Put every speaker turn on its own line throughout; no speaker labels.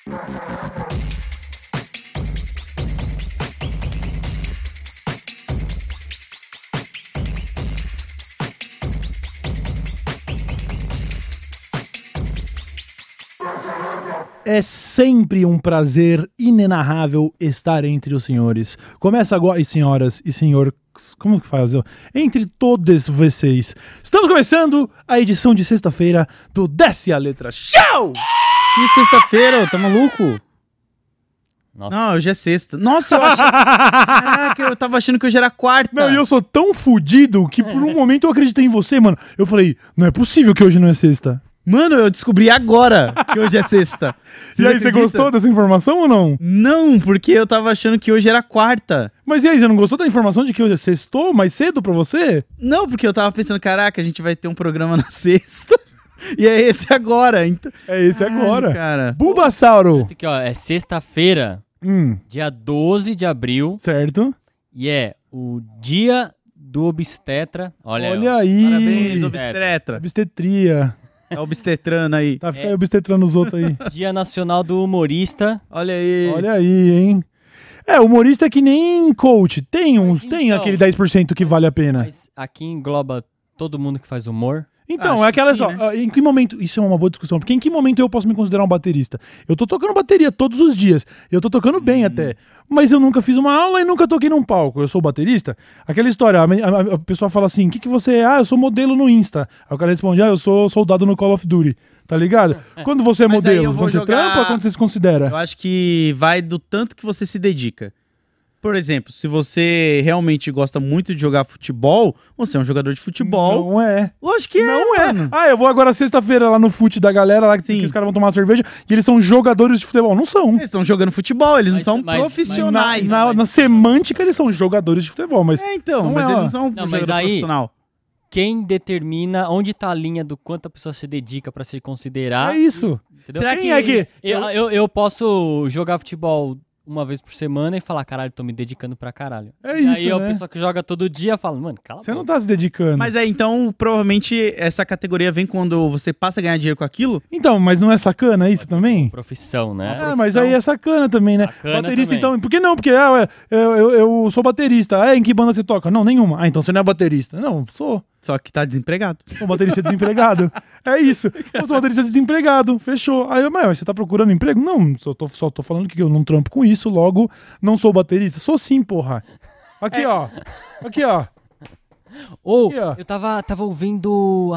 É sempre um prazer inenarrável estar entre os senhores. Começa agora, e senhoras e senhor, como que faz? Entre todos vocês. Estamos começando a edição de sexta-feira do Desce a Letra Show!
Que sexta-feira, tá maluco?
Nossa.
Não, hoje é sexta. Nossa, eu achei... Caraca, eu tava achando que hoje era quarta.
Não, e eu sou tão fudido que por um momento eu acreditei em você, mano. Eu falei, não é possível que hoje não é sexta.
Mano, eu descobri agora que hoje é sexta.
E aí, você gostou dessa informação ou não?
Não, porque eu tava achando que hoje era quarta.
Mas e aí, você não gostou da informação de que hoje é sextou mais cedo pra você?
Não, porque eu tava pensando, caraca, a gente vai ter um programa na sexta. E é esse agora. Então...
É esse agora.
Cara.
Bulbasauro.
Aqui, ó, é sexta-feira, dia 12 de abril,
Certo.
e é o dia do obstetra. Olha
aí.
Parabéns, obstetra.
Obstetria.
É obstetrana aí.
Tá, fica aí obstetrando os outros aí.
Dia Nacional do Humorista.
Olha aí.
Olha aí, hein? É, humorista é que nem coach. Tem tem
Então.
aquele 10% que vale a pena.
Mas aqui engloba todo mundo que faz humor.
Então,
Acho
é aquela
que sim,
só.
né?
Em que momento. Isso é uma boa discussão. Porque em que momento eu posso me considerar um baterista? Eu tô tocando bateria todos os dias. Eu tô tocando bem até. Mas eu nunca fiz uma aula e nunca toquei num palco. Eu sou baterista. Aquela história, a pessoa fala assim: o que você é? Ah, eu sou modelo no Insta. Aí o cara responde: ah, eu sou soldado no Call of Duty. Tá ligado? Quando você é
Mas aí eu
modelo,
vou
quando você
jogar-
trampa, quando você se considera?
Eu acho que vai do tanto que você se dedica. Por exemplo, se você realmente gosta muito de jogar futebol, você é um jogador de futebol.
Não é.
Lógico que
Não é.
mano.
Ah, eu vou agora sexta-feira lá no fute da galera, lá que
Sim.
os caras vão tomar uma cerveja, e eles são jogadores de futebol. Não são.
Eles estão jogando futebol, eles
Mas-
não são
mas-
profissionais.
Na semântica, eles são jogadores de futebol, mas
É, então,
Não
mas
é,
eles
ó.
não são um
Não,
jogador
mas aí-
profissional.
Quem determina onde tá a linha do quanto a pessoa se dedica pra se considerar?
é isso.
Entendeu?
Será
Quem
que-
é que...
Eu posso jogar futebol uma vez por semana e falar, caralho, tô me dedicando pra caralho.
É
E
isso,
aí a
né?
pessoa que joga todo dia fala, mano, cala a
Você não
boca.
tá se dedicando.
Mas então, provavelmente, essa categoria vem quando você passa a ganhar dinheiro com aquilo?
Então, mas não é sacana isso também?
Profissão, né?
Ah, mas aí é sacana também, né?
Sacana
Baterista,
também.
então... Por que não? Porque eu sou baterista. Ah, em que banda você toca? Não, nenhuma. Ah, então você não é baterista. Não, sou.
Só que tá desempregado.
Sou baterista desempregado. É isso. Eu sou baterista desempregado. Fechou. Aí, mas você tá procurando emprego? Não, só tô falando que eu não trampo com isso, logo não sou baterista. Sou sim, porra. Aqui, ó. Aqui, ó.
Ou,
Aqui, ó.
eu tava ouvindo,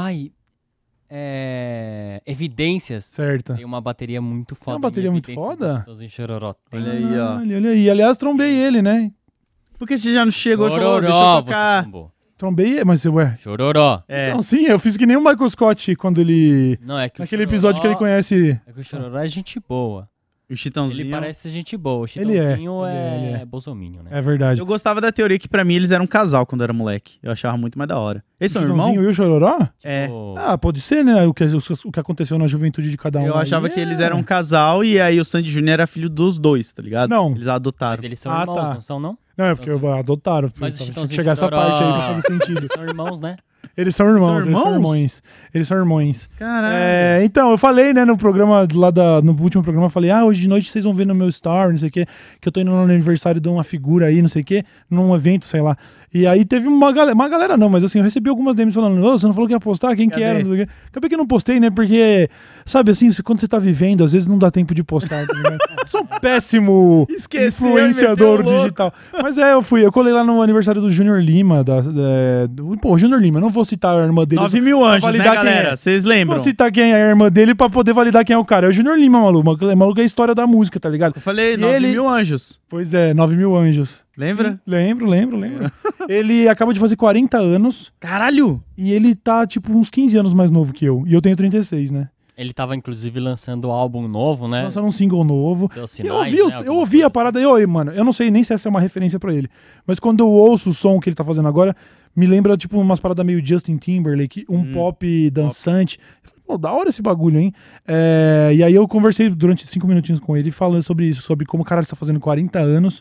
Evidências.
Certo.
Tem uma bateria muito foda.
uma bateria
em
muito
Evidências
foda?
do Chitãozinho Chororó. Tem
Olha aí, ó.
Olha aí. Aliás, trombei ele, né?
Por que você já não chegou e falou, deixa eu
Chororó, você
tocar?
trombou.
Trombei, mas ué.
Chororó.
É.
Não, sim, eu fiz que nem o Michael Scott quando ele...
Não, é que
Naquele
o Chororó,
episódio que ele conhece...
É que o Chororó é gente boa.
O
Ele
Chitãozinho.
parece gente boa. O
Ele é,
Chitãozinho
ele é.
é bolsominion, né?
É verdade.
Eu gostava da teoria que pra mim eles eram um casal quando eu era moleque. Eu achava muito mais da hora. Eles são irmãos?
Chitãozinho e o Chororó?
É.
Tipo,
Ah, pode ser, né? O que aconteceu na juventude de cada um.
Eu achava
aí
que
é-
eles eram um casal e aí o Sandy Júnior era filho dos dois, tá ligado?
Não.
Eles adotaram.
mas eles são
Ah,
irmãos,
tá.
não são, não?
Não, é porque adotaram.
Mas
Tinha
o
que
Chitãozinho
chegar essa
Chororó-
parte aí pra fazer sentido.
Eles são irmãos, né?
Eles são irmãos,
São
eles são
irmãos?
irmãos. Eles são irmãos.
Caralho.
Então, eu falei, né, no programa no último programa, eu falei, hoje de noite vocês vão ver no meu story, não sei o quê, que eu tô indo no aniversário de uma figura aí, não sei o quê, num evento, sei lá. E aí teve uma galera não, mas assim, eu recebi algumas DMs falando, você não falou que ia postar, quem que
Cadê?
era, não sei o quê. Acabei que eu não postei, né, porque, sabe assim, quando você tá vivendo, às vezes não dá tempo de postar, tá ligado? Sou um péssimo
Esqueceu,
influenciador
meteu o louco.
digital. Mas eu colei lá no aniversário do Júnior Lima, Júnior Lima, não vou citar a irmã dele.
9 mil anjos, né,
validar quem
galera?
é.
Vocês lembram?
Vou citar quem é a irmã dele pra poder validar quem é o cara. É o Júnior Lima, maluco. Maluco é a história da música, tá ligado?
Eu falei
E
9
ele-
mil anjos.
Pois é, 9 mil anjos.
Lembra?
Sim, lembro. Ele acaba de fazer 40 anos
Caralho!
e ele tá, tipo, uns 15 anos mais novo que eu. E eu tenho 36, né?
Ele tava, inclusive, lançando álbum novo, né?
Lançando um single novo.
Seus
Que
sinais,
eu
né?
ouvi
Alguma
a
coisa
parada aí, mano, eu não sei nem se essa é uma referência pra ele, mas quando eu ouço o som que ele tá fazendo agora, me lembra, tipo, umas paradas meio Justin Timberlake, um pop dançante. Eu falei, pô, da hora esse bagulho, hein? E aí eu conversei durante 5 minutinhos com ele falando sobre isso, sobre como o cara está fazendo 40 anos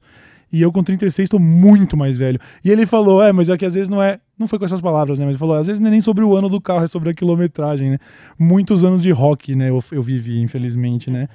E eu com 36 tô muito mais velho. E ele falou, mas é que às vezes não é... Não foi com essas palavras, né? Mas ele falou, às vezes não é nem sobre o ano do carro, é sobre a quilometragem, né? Muitos anos de rock, né? Eu vivi, infelizmente, né?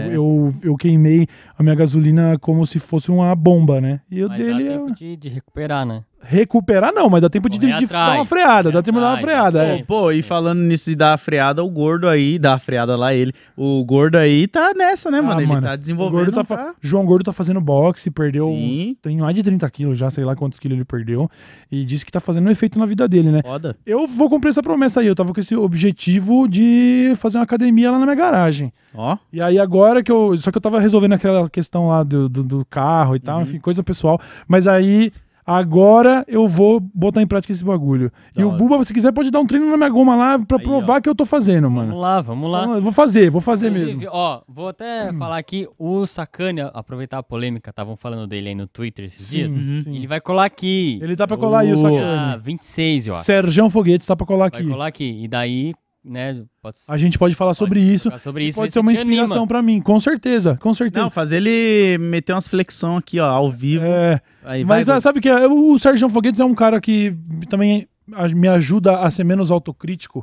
Eu queimei a minha gasolina como se fosse uma bomba, né? E o
Mas
dele
dá tempo de recuperar, né?
Recuperar não, mas dá tempo de
Correr
dar uma
atrás,
freada, dá
correr
tempo de dar uma
atrás,
freada,
é.
Pô, e falando nisso de dar a freada, o gordo aí, dá a freada lá ele. O gordo aí tá nessa, né, mano? Ele tá desenvolvendo.
João Gordo tá fazendo boxe, perdeu tem mais de 30 quilos já, sei lá quantos quilos ele perdeu. E disse que tá fazendo um efeito na vida dele, né?
Foda.
Eu vou cumprir essa promessa aí. Eu tava com esse objetivo de fazer uma academia lá na minha garagem.
Ó.
E aí agora que eu... Só que eu tava resolvendo aquela questão lá do carro e tal, enfim, coisa pessoal. Mas aí... Agora eu vou botar em prática esse bagulho. E o Buba, se quiser, pode dar um treino na minha goma lá pra provar que eu tô fazendo, mano.
Vamos lá.
Vou fazer
Inclusive,
mesmo.
Ó, vou até falar aqui, o Sacânia, aproveitar a polêmica, estavam falando dele aí no Twitter esses dias.
Sim.
Ele vai colar aqui.
Ele tá pra colar aí, o Sacânia.
26, ó.
Serjão Foguetes tá pra colar aqui.
Vai colar aqui. E daí, né,
A gente pode falar sobre isso. Pode ser uma inspiração pra mim, com certeza, com certeza.
Não, fazer ele meter umas flexão aqui, ó, ao vivo. Aí
mas sabe o que é? O Serjão Foguetes é um cara que também me ajuda a ser menos autocrítico,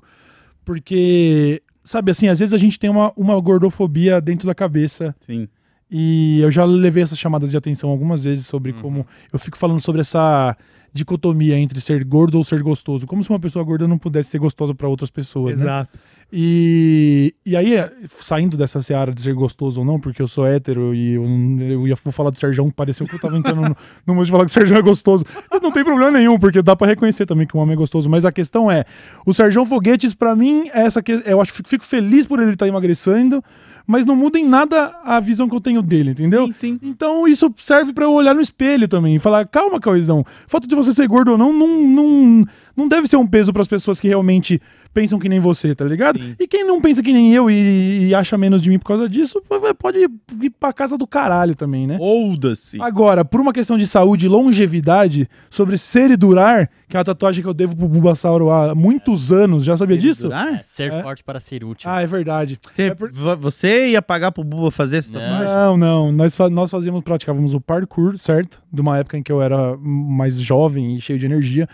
porque, sabe assim, às vezes a gente tem uma gordofobia dentro da cabeça.
Sim.
E eu já levei essas chamadas de atenção algumas vezes sobre como eu fico falando sobre essa dicotomia entre ser gordo ou ser gostoso. Como se uma pessoa gorda não pudesse ser gostosa para outras pessoas,
Exato.
né? E aí, saindo dessa seara de ser gostoso ou não, porque eu sou hétero e vou falar do Serjão, pareceu que eu tava entrando no modo de falar que o Serjão é gostoso. Não tem problema nenhum, porque dá pra reconhecer também que um homem é gostoso. Mas a questão é, o Serjão Foguetes, pra mim, é essa que eu acho que fico feliz por ele estar emagrecendo, mas não muda em nada a visão que eu tenho dele, entendeu?
Sim.
Então isso serve pra eu olhar no espelho também e falar, calma, Cauizão, o fato de você ser gordo ou não deve ser um peso pras pessoas que realmente pensam que nem você, tá ligado?
Sim.
E quem não pensa que nem eu e acha menos de mim por causa disso, pode ir pra casa do caralho também, né?
Ouda-se.
Agora, por uma questão de saúde e longevidade, sobre ser e durar, que é uma tatuagem que eu devo pro Bulbasauro há muitos anos, já sabia disso?
Ser forte para ser útil.
Ah, é verdade.
Você ia pagar pro Buba fazer essa tatuagem?
Não. Nós praticávamos o parkour, certo? De uma época em que eu era mais jovem e cheio de energia.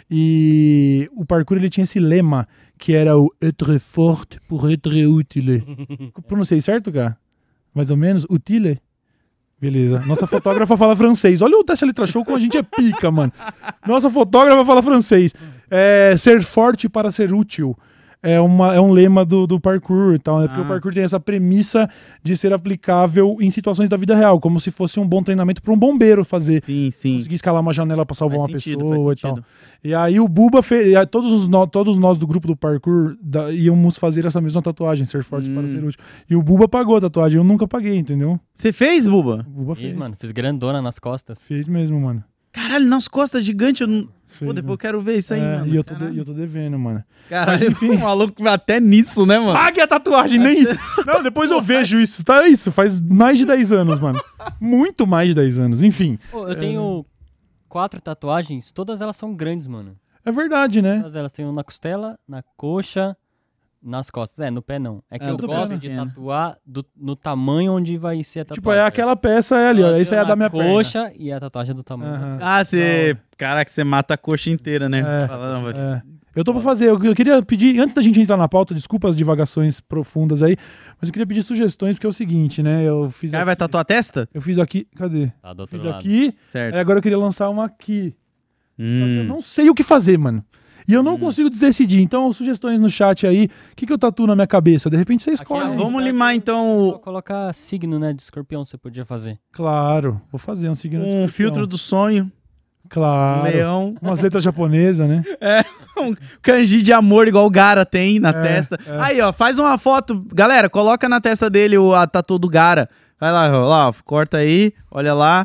E o parkour, ele tinha esse lema, que era o être fort pour être utile. Pronunciei certo, cara? Mais ou menos? Utile? Beleza. Nossa fotógrafa fala francês. Olha o Teste Letra Show como a gente é pica, mano. Nossa fotógrafa fala francês. Ser forte para ser útil. É um lema do parkour e tal, né? Porque o parkour tem essa premissa de ser aplicável em situações da vida real, como se fosse um bom treinamento para um bombeiro fazer.
Sim.
Conseguir escalar uma janela para salvar
Faz
uma
sentido,
pessoa e tal. E aí o Buba fez, todos nós do grupo do parkour íamos fazer essa mesma tatuagem, ser forte para ser útil. E o Buba pagou a tatuagem, eu nunca paguei, entendeu?
Você fez, Buba?
O Buba fez.
Mano, fiz grandona nas costas.
Fez mesmo, mano.
Caralho, nas costas gigante, eu não...
Fez,
Pô, depois eu quero ver isso aí, mano.
E eu tô devendo, mano.
Caralho, enfim. O maluco até nisso, né, mano?
Pague a tatuagem, nem isso. Não, depois eu vejo isso. Tá isso, faz mais de 10 anos, mano. Muito mais de 10 anos, enfim.
Pô, eu tenho 4 tatuagens, todas elas são grandes, mano.
É verdade, né?
Todas elas têm uma na costela, na coxa, nas costas. No pé não. É que eu gosto de tatuar no tamanho onde vai ser a tatuagem.
Tipo, aquela peça ali, ó. Isso aí é da minha perna.
A coxa e a tatuagem do tamanho.
Você... Caraca, você mata a coxa inteira, né?
Eu tô pra fazer. Eu queria pedir, antes da gente entrar na pauta, desculpa as divagações profundas aí, mas eu queria pedir sugestões, porque é o seguinte, né? Eu fiz
vai tatuar a testa?
Eu fiz aqui. Cadê?
Tá do outro
fiz
lado.
aqui.
Certo.
Aí agora eu queria lançar uma aqui. Só que eu não sei o que fazer, mano. E eu não consigo decidir. Então, sugestões no chat aí. O que eu tatuo na minha cabeça? De repente você escolhe.
Vamos limar, então...
Vou colocar signo, né, de escorpião, você podia fazer.
Claro. Vou fazer um signo de escorpião.
Filtro do sonho.
Claro.
Leão.
Umas letras japonesas, né?
Um kanji de amor igual o Gara tem na testa. Aí, ó, faz uma foto. Galera, coloca na testa dele a tatu do Gara. Vai lá, corta aí, olha lá.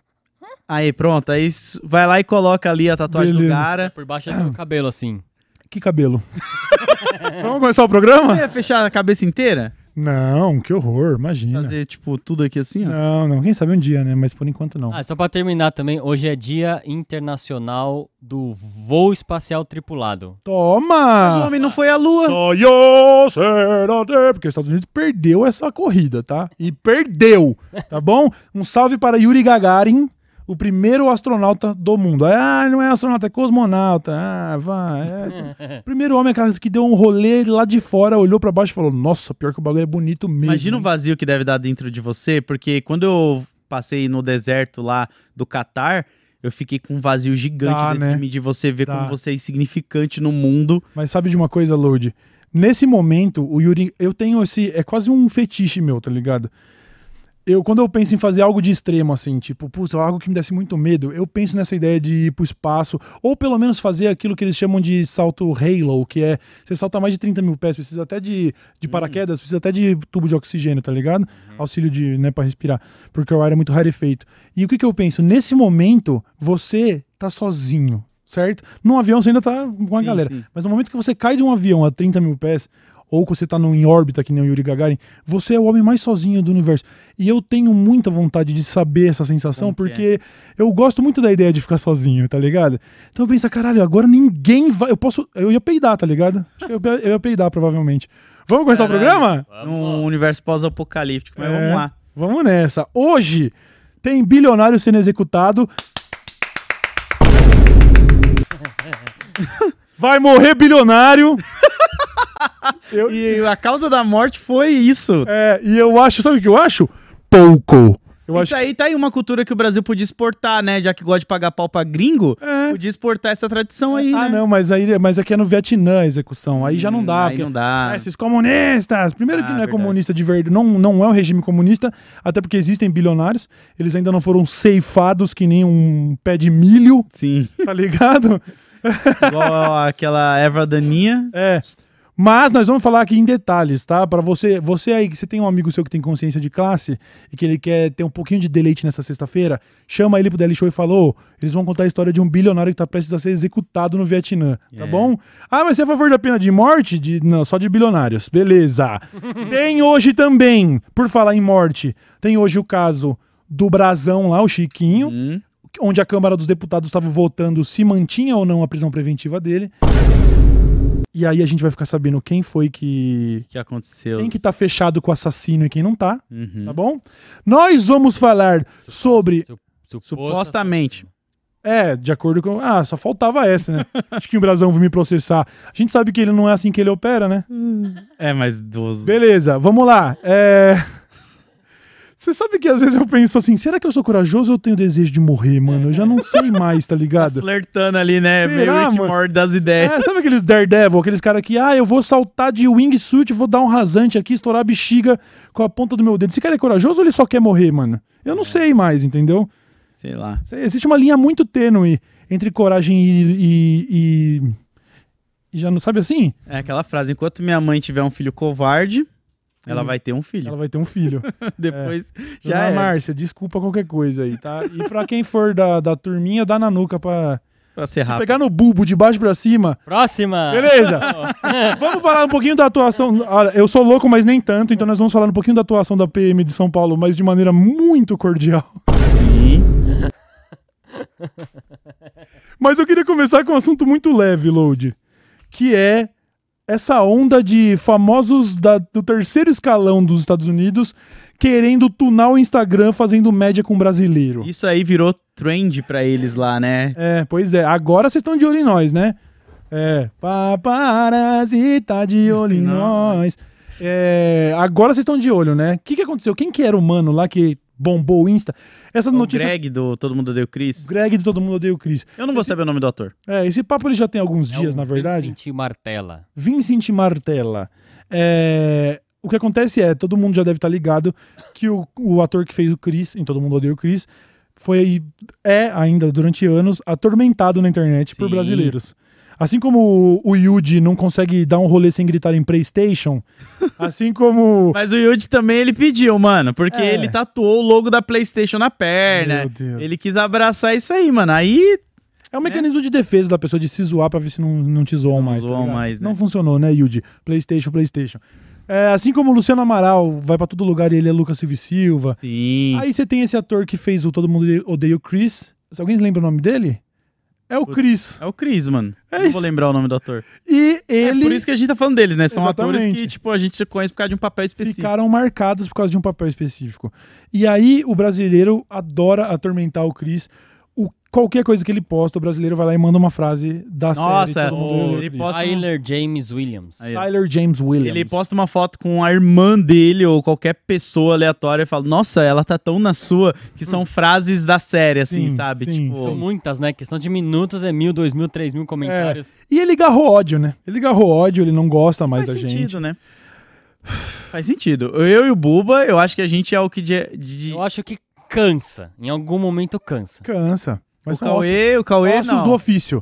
Aí, pronto. Aí vai lá e coloca ali a tatuagem do Gara.
Por baixo do cabelo, assim.
Que cabelo? Vamos começar o programa?
Você ia fechar a cabeça inteira?
Não, que horror, imagina.
Fazer, tipo, tudo aqui assim, ó?
Não, quem sabe um dia, né? Mas por enquanto não.
Só pra terminar também, hoje é Dia Internacional do Voo Espacial Tripulado.
Toma!
Mas o homem não foi à Lua.
Só eu será porque os Estados Unidos perdeu essa corrida, tá? E perdeu, tá bom? Um salve para Yuri Gagarin, O primeiro astronauta do mundo. Não é astronauta, é cosmonauta. Vai. O primeiro homem que deu um rolê lá de fora, olhou pra baixo e falou, nossa, pior que o bagulho é bonito mesmo.
Imagina o vazio que deve dar dentro de você, porque quando eu passei no deserto lá do Catar, eu fiquei com um vazio gigante dentro de mim, de você ver como você é insignificante no mundo.
Mas sabe de uma coisa, Lorde? Nesse momento, o Yuri, eu tenho esse... É quase um fetiche meu, tá ligado? Quando eu penso em fazer algo de extremo, assim, tipo, putz, algo que me desse muito medo, eu penso nessa ideia de ir pro espaço, ou pelo menos fazer aquilo que eles chamam de salto halo, que é, você salta mais de 30 mil pés, precisa até de paraquedas, precisa até de tubo de oxigênio, tá ligado? Auxílio pra respirar, porque o ar é muito rarefeito. E o que eu penso? Nesse momento, você tá sozinho, certo? Num avião você ainda tá com a galera, mas no momento que você cai de um avião a 30 mil pés, ou que você tá em órbita, que nem o Yuri Gagarin, você é o homem mais sozinho do universo. E eu tenho muita vontade de saber essa sensação, porque eu gosto muito da ideia de ficar sozinho, tá ligado? Então eu penso, caralho, agora ninguém vai... Eu ia peidar, tá ligado? Acho que eu ia peidar, provavelmente. Vamos começar o programa?
Num universo pós-apocalíptico, mas vamos lá.
Vamos nessa. Hoje tem bilionário sendo executado. Vai morrer bilionário.
E a causa da morte foi isso.
E eu acho, sabe o que eu acho? Pouco.
Isso aí tá aí uma cultura que o Brasil podia exportar, né? Já que gosta de pagar pau pra gringo, podia exportar essa tradição aí, né?
Não, mas aqui é no Vietnã a execução. Aí já não dá.
Aí não dá.
Esses comunistas. Primeiro que não é comunista de verdade. Não é um regime comunista, até porque existem bilionários. Eles ainda não foram ceifados que nem um pé de milho.
Sim.
Tá ligado?
Igual aquela erva daninha.
Mas nós vamos falar aqui em detalhes, tá? Pra você aí, que você tem um amigo seu que tem consciência de classe e que ele quer ter um pouquinho de deleite nessa sexta-feira, chama ele pro Daily Show e fala, eles vão contar a história de um bilionário que tá prestes a ser executado no Vietnã, tá bom? Mas você é a favor da pena de morte? Não, só de bilionários. Beleza. Tem hoje também, por falar em morte, tem hoje o caso do Brazão lá, o Chiquinho, onde a Câmara dos Deputados estava votando se mantinha ou não a prisão preventiva dele. E aí a gente vai ficar sabendo quem foi que
aconteceu.
Quem que tá fechado com o assassino e quem não tá, tá bom? Nós vamos falar sobre...
Supostamente.
De acordo com... só faltava essa, né? Acho que o Brasão vai me processar. A gente sabe que ele não é assim que ele opera, né?
Mas...
Beleza, vamos lá. Você sabe que às vezes eu penso assim, será que eu sou corajoso ou eu tenho desejo de morrer, mano? Eu já não sei mais, tá ligado?
Tá flertando ali, né? Meio Rick Morty das ideias.
Sabe aqueles Daredevil, aqueles caras que, eu vou saltar de wingsuit, vou dar um rasante aqui, estourar a bexiga com a ponta do meu dedo. Esse cara é corajoso ou ele só quer morrer, mano? Eu não sei mais, entendeu?
Sei lá.
Existe uma linha muito tênue entre coragem e já não sabe assim?
É aquela frase, enquanto minha mãe tiver um filho covarde... Ela vai ter um filho.
Ela vai ter um filho.
Depois
já é. Márcia, desculpa qualquer coisa aí, tá? E pra quem for da turminha, dá na nuca pra
ser rápido.
Se pegar no bulbo de baixo pra cima...
Próxima!
Beleza! Vamos falar um pouquinho da atuação... Eu sou louco, mas nem tanto, então nós vamos falar um pouquinho da atuação da PM de São Paulo, mas de maneira muito cordial.
Sim.
Mas eu queria começar com um assunto muito leve, Load, que é essa onda de famosos do terceiro escalão dos Estados Unidos querendo tunar o Instagram fazendo média com brasileiro.
Isso aí virou trend pra eles lá, né?
Pois é. Agora vocês estão de olho em nós, né? Paparazzi tá de olho em nós. Agora vocês estão de olho, né? O que aconteceu? Quem que era o mano lá que bombou o Insta? Essa notícia...
Greg do Todo Mundo Odeia o Chris.
Greg do Todo Mundo Odeia o Chris.
Eu não vou saber o nome do ator.
Esse papo ele já tem alguns dias, na verdade.
Vincent Martella.
Vincent Martella. O que acontece todo mundo já deve estar ligado que o ator que fez o Chris, em Todo Mundo Odeia o Chris, ainda durante anos, atormentado na internet por brasileiros. Assim como o Yuji não consegue dar um rolê sem gritar em PlayStation, assim como...
Mas o Yuji também ele pediu, mano, porque ele tatuou o logo da PlayStation na perna.
Meu Deus.
Ele quis abraçar isso aí, mano. Aí...
É um mecanismo de defesa da pessoa de se zoar pra ver se não te zoam mais.
Zoam mais, né?
Não funcionou, né, Yuji? PlayStation. Assim como o Luciano Amaral vai pra todo lugar e ele é Lucas Silva.
Sim.
Aí você tem esse ator que fez o Todo Mundo Odeia o Chris. Alguém lembra o nome dele? É o Chris.
É o Chris, mano.
É
Não
isso.
vou lembrar o nome do ator.
E ele...
É por isso que a gente tá falando deles, né? São atores
Exatamente.
que, tipo, a gente conhece por causa de um papel específico.
Ficaram marcados por causa de um papel específico. E aí, o brasileiro adora atormentar o Chris. Qualquer coisa que ele posta, o brasileiro vai lá e manda uma frase da
Nossa,
série. Todo mundo
ele
Chris.
posta
Tyler James Williams.
Aí,
Tyler James Williams.
Ele posta uma foto com a irmã dele ou qualquer pessoa aleatória e fala, nossa, ela tá tão na sua, que são frases da série, assim,
Sim,
sabe?
sim,
Tipo,
São muitas, né? Questão de minutos é 1.000, 2.000, 3.000 comentários.
E ele garrou ódio, né? Ele garrou ódio, ele não gosta mais
faz
da
sentido,
gente.
né? Faz sentido. Eu e o Buba, eu acho que a gente é o que
Eu acho que cansa. Em algum momento cansa.
Cansa. Mas
o Cauê
ossos
não.
do ofício.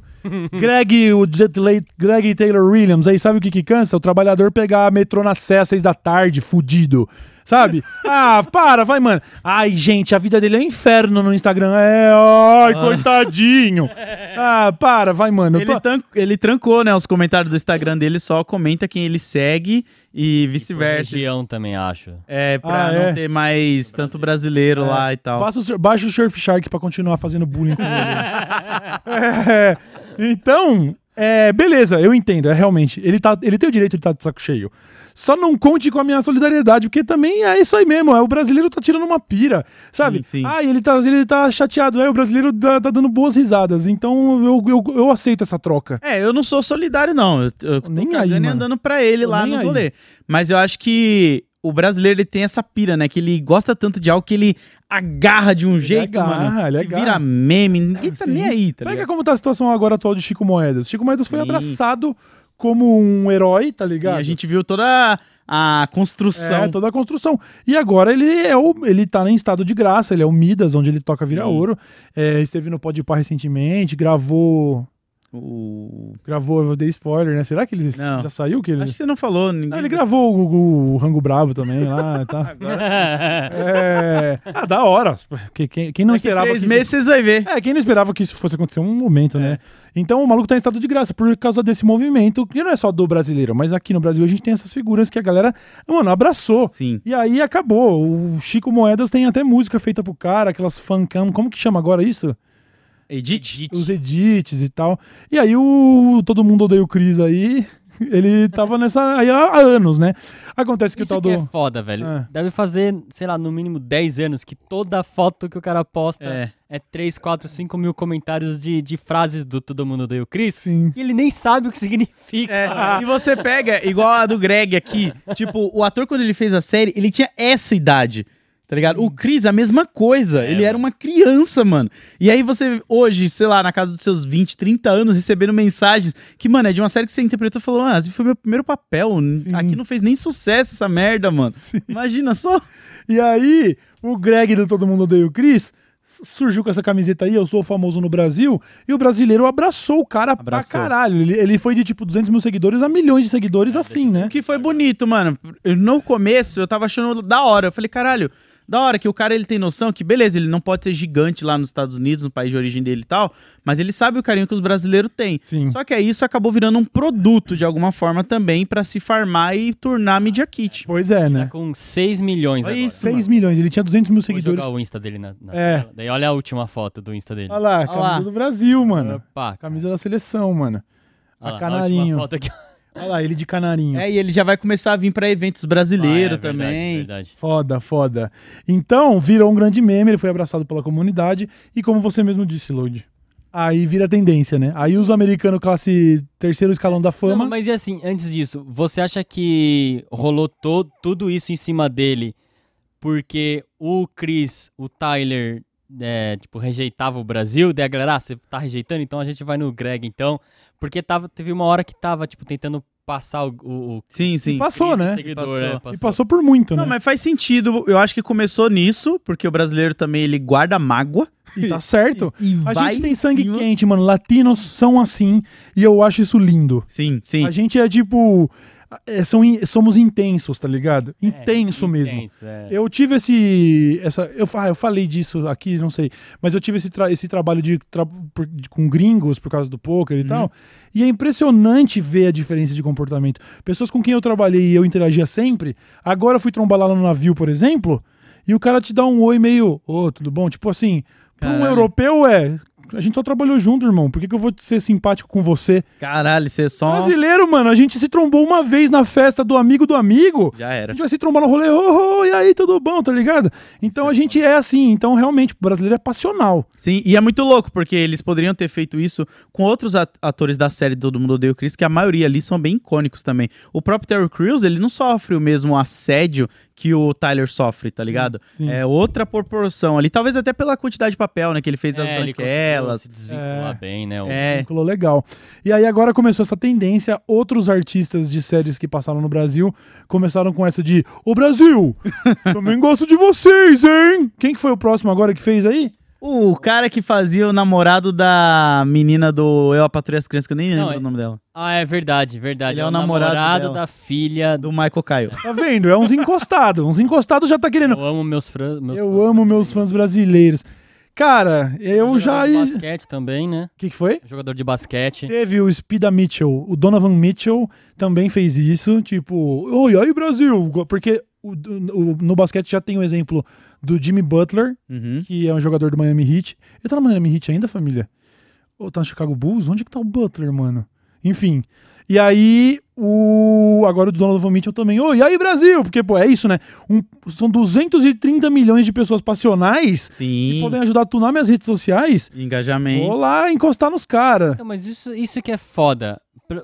Greg Taylor Williams, aí sabe o que cansa? O trabalhador pegar metrô na Sé às 6 da tarde, fudido. Sabe? Vai, mano. Ai, gente, a vida dele é um inferno no Instagram. Coitadinho. Vai, mano.
Ele trancou, né, os comentários do Instagram dele, só comenta quem ele segue e vice-versa.
Região também, acho.
Pra não ter mais tanto brasileiro lá e tal.
Baixa o Surfshark pra continuar fazendo bullying com ele. Então, beleza, eu entendo, realmente. Ele tem o direito de estar de saco cheio. Só não conte com a minha solidariedade, porque também é isso aí mesmo. O brasileiro tá tirando uma pira, sabe?
Sim.
Ele tá chateado. O brasileiro tá dando boas risadas. Então eu aceito essa troca.
Eu não sou solidário, não. Eu tô
Nem
cagando
aí,
e
mano.
andando pra ele lá
Nem
nos
aí.
rolê. Mas eu acho que o brasileiro ele tem essa pira, né? Que ele gosta tanto de algo que ele agarra de um jeito, mano.
Ele
Que vira meme. Ninguém tá
Sim.
nem aí, tá
Pega
ligado?
como tá a situação agora atual de Chico Moedas. Chico Moedas foi
Sim.
abraçado como um herói, tá
Sim,
ligado?
a gente viu toda a construção.
Toda a construção. E agora ele tá em estado de graça, ele é o Midas, onde ele toca Vira Ouro. Esteve no Podpah recentemente, gravou... Gravou, eu vou dar spoiler, né? Será que ele
Não.
já saiu? Que ele...
Acho que você não falou. Ninguém...
Ele gravou o Rango Bravo também lá, tá? Da hora. Porque quem não
Daqui
esperava
3
que
meses vocês vão ver.
quem não esperava que isso fosse acontecer um momento, né? Então o maluco tá em estado de graça por causa desse movimento, que não é só do brasileiro, mas aqui no Brasil a gente tem essas figuras que a galera, mano, abraçou.
Sim.
E aí acabou. O Chico Moedas tem até música feita pro cara, aquelas fancam, como que chama agora isso?
Edit.
Os edits e tal. E aí Todo Mundo Odeia o Chris aí, ele tava nessa aí há anos, né? Acontece que
Isso
o tal
que
do...
é foda, velho. Deve fazer, sei lá, no mínimo 10 anos que toda foto que o cara posta é 3, 4, 5 mil comentários de frases do Todo Mundo Odeia o Chris.
Sim.
E ele nem sabe o que significa.
E você pega, igual a do Greg aqui, tipo, o ator quando ele fez a série, ele tinha essa idade, tá ligado? O Chris, a mesma coisa, ele era uma criança, mano. E aí você, hoje, sei lá, na casa dos seus 20, 30 anos, recebendo mensagens que, mano, é de uma série que você interpretou e falou, esse foi meu primeiro papel, aqui não fez nem sucesso essa merda, mano.
Sim.
Imagina só.
E aí, o Greg do Todo Mundo Odeia o Chris surgiu com essa camiseta aí, eu sou famoso no Brasil, e o brasileiro abraçou o cara pra caralho. Ele foi de tipo 200 mil seguidores a milhões de seguidores assim, né?
O que foi bonito, mano. No começo, eu tava achando da hora. Eu falei, caralho, da hora que o cara ele tem noção que, beleza, ele não pode ser gigante lá nos Estados Unidos, no país de origem dele e tal, mas ele sabe o carinho que os brasileiros têm.
Sim.
Só que aí isso acabou virando um produto de alguma forma também pra se farmar e tornar Media Kit.
Pois é,
Tá
né?
com 6 milhões
Olha
agora.
isso.
6 milhões, ele tinha 200 mil
Vou
seguidores.
jogar o Insta dele na
É.
tela. Daí olha a última foto do Insta dele.
Olha lá, camisa do Brasil, mano.
Opa,
Camisa da seleção, mano.
olha lá,
canarinho.
a última foto aqui.
Olha lá, ele de canarinho.
E ele já vai começar a vir pra eventos brasileiros
Verdade,
também.
verdade.
Foda. Então, virou um grande meme, ele foi abraçado pela comunidade, e como você mesmo disse, Lodi, aí vira tendência, né? Aí os americanos classe terceiro escalão da fama...
Não, mas e assim, antes disso, você acha que rolou tudo isso em cima dele porque o Chris, o Tyler, rejeitava o Brasil? Daí a galera, você tá rejeitando? Então a gente vai no Greg, então... Porque teve uma hora que tava, tentando passar o
Sim.
E passou, né?
seguidor,
Passou.
né?
E passou por muito,
Não,
né?
mas faz sentido. Eu acho que começou nisso, porque o brasileiro também, ele guarda mágoa.
E tá certo.
E
A
vai
gente tem
em
sangue
cima.
quente, mano. Latinos são assim, e eu acho isso lindo.
Sim.
A gente é tipo... somos intensos, tá ligado? Intenso mesmo.
Intenso,
Eu tive eu falei disso aqui, não sei, mas eu tive esse trabalho com gringos por causa do poker e tal, e é impressionante ver a diferença de comportamento. Pessoas com quem eu trabalhei e eu interagia sempre, agora eu fui trombar lá no navio, por exemplo, e o cara te dá um oi meio, tudo bom? Tipo assim, pra um
Caralho.
europeu A gente só trabalhou junto, irmão. Por que eu vou ser simpático com você?
Caralho, você é só...
Brasileiro, mano, a gente se trombou uma vez na festa do amigo do amigo.
Já
A
era.
gente vai se trombar no rolê, e aí, tudo bom, tá ligado? Então a gente é assim, então realmente, o brasileiro é passional.
Sim, e é muito louco, porque eles poderiam ter feito isso com outros atores da série Todo Mundo Odeia o Chris, que a maioria ali são bem icônicos também. O próprio Terry Crews, ele não sofre o mesmo assédio que o Tyler sofre, tá ligado?
sim.
É outra proporção ali, talvez até pela quantidade de papel, né, que ele fez as
Ele
branquelas.
conseguiu se desvincular bem, né?
Vínculo legal. E aí agora começou essa tendência, outros artistas de séries que passaram no Brasil começaram com essa de: ô Brasil, também gosto de vocês, hein? Quem que foi o próximo agora que fez aí?
O cara que fazia o namorado da menina do Eu, a Patrulha e as Crianças, que eu nem lembro
é-
o nome dela.
Ah, é verdade, verdade.
Ele é o namorado dela.
da filha
Do Michael Caio.
Tá vendo? É uns encostados. Uns encostados já tá querendo.
Eu amo meus fãs.
Eu amo meus fãs brasileiros. Cara, eu já.
Jogador de basquete também, né?
O que foi?
Jogador de basquete.
Teve o Spida Mitchell, o Donovan Mitchell também fez isso, tipo, oi, aí Brasil, porque no basquete já tem o exemplo do Jimmy Butler,
Uhum.
que é um jogador do Miami Heat. Ele tá no Miami Heat ainda, família? Ou tá no Chicago Bulls? Onde que tá o Butler, mano? Enfim. E aí, agora o Donovan Mitchell também. Oi, e aí, Brasil? Porque, pô, é isso, né? São 230 milhões de pessoas passionais que
Sim.
podem ajudar a tunar minhas redes sociais.
Engajamento.
Vou lá encostar nos caras.
Não, mas isso que é foda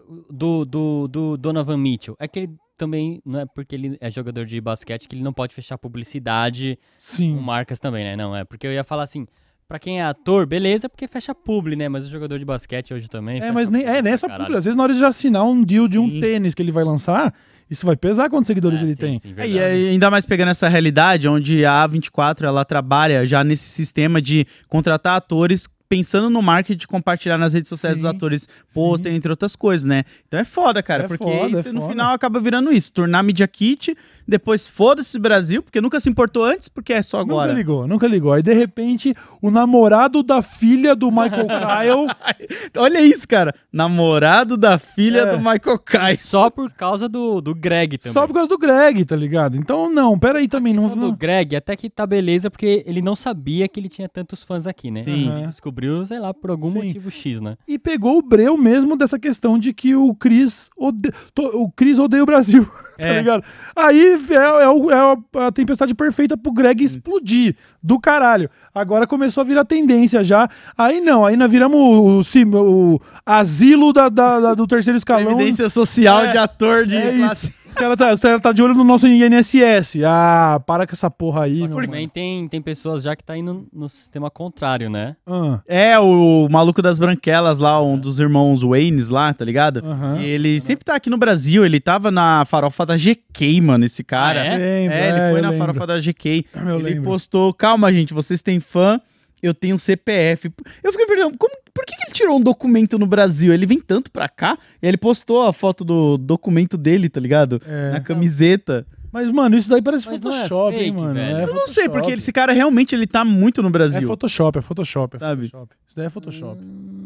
do Donovan Mitchell. É que ele também, não é porque ele é jogador de basquete que ele não pode fechar publicidade com
Sim.
marcas também, né? Não, é porque eu ia falar assim, pra quem é ator, beleza, porque fecha publi, né? Mas o jogador de basquete hoje também fecha
Mas nem
publi
é
pra
só
caralho.
publi. Às vezes, na hora de assinar um deal de um
Sim.
tênis que ele vai lançar, isso vai pesar quantos seguidores ele
Sim,
tem.
sim,
E
verdade.
ainda mais pegando essa realidade, onde a A24 ela trabalha já nesse sistema de contratar atores pensando no marketing de compartilhar nas redes sociais
Sim,
dos atores, pôster, entre outras coisas, né? Então é foda, cara,
É
porque
foda,
isso
é
no
foda.
final acaba virando isso, tornar Media Kit, depois foda-se Brasil, porque nunca se importou antes, porque é só agora.
Nunca ligou. Aí, de repente, o namorado da filha do Michael Kyle...
Olha isso, cara, namorado da filha
É.
do Michael Caio.
Só por causa do Greg também.
Só por causa do Greg, tá ligado? Então, não, peraí também.
Não,
Não,
do Greg, até que tá beleza, porque ele não sabia que ele tinha tantos fãs aqui, né?
Sim.
Ele descobriu, sei lá, por algum
Sim.
motivo X, né?
E pegou o breu mesmo dessa questão de que o Chris odeia o Brasil, tá
É.
ligado? Aí a tempestade perfeita pro Greg explodir do caralho. Agora começou a virar tendência já. Aí não, aí nós viramos o asilo do terceiro escalão.
Previdência social
É,
de ator de
É
classe.
isso. Os caras tá de olho no nosso INSS. Ah, para com essa porra aí,
Só
meu
que também tem pessoas já que tá indo no sistema contrário, né?
mano.
É, o maluco das branquelas lá, um dos irmãos Waynes lá, tá ligado?
Aham.
E ele sempre tá aqui no Brasil, ele tava na farofa da GK, mano, esse cara.
Ah, é?
Lembro,
Ele foi
eu
na
lembro.
farofa da GK.
Eu
Ele
lembro.
postou, calma gente, vocês têm fã, eu tenho CPF. Eu fiquei perguntando, por que ele tirou um documento no Brasil? Ele vem tanto pra cá? E ele postou a foto do documento dele, tá ligado?
É.
Na camiseta.
Mas, mano, isso daí parece
Mas não é
Photoshop, hein,
fake,
mano?
velho.
É
Eu
Eu não sei,
Photoshop.
porque esse cara realmente ele tá muito no
É
Brasil.
Photoshop.
Sabe?
Photoshop. Isso daí é Photoshop.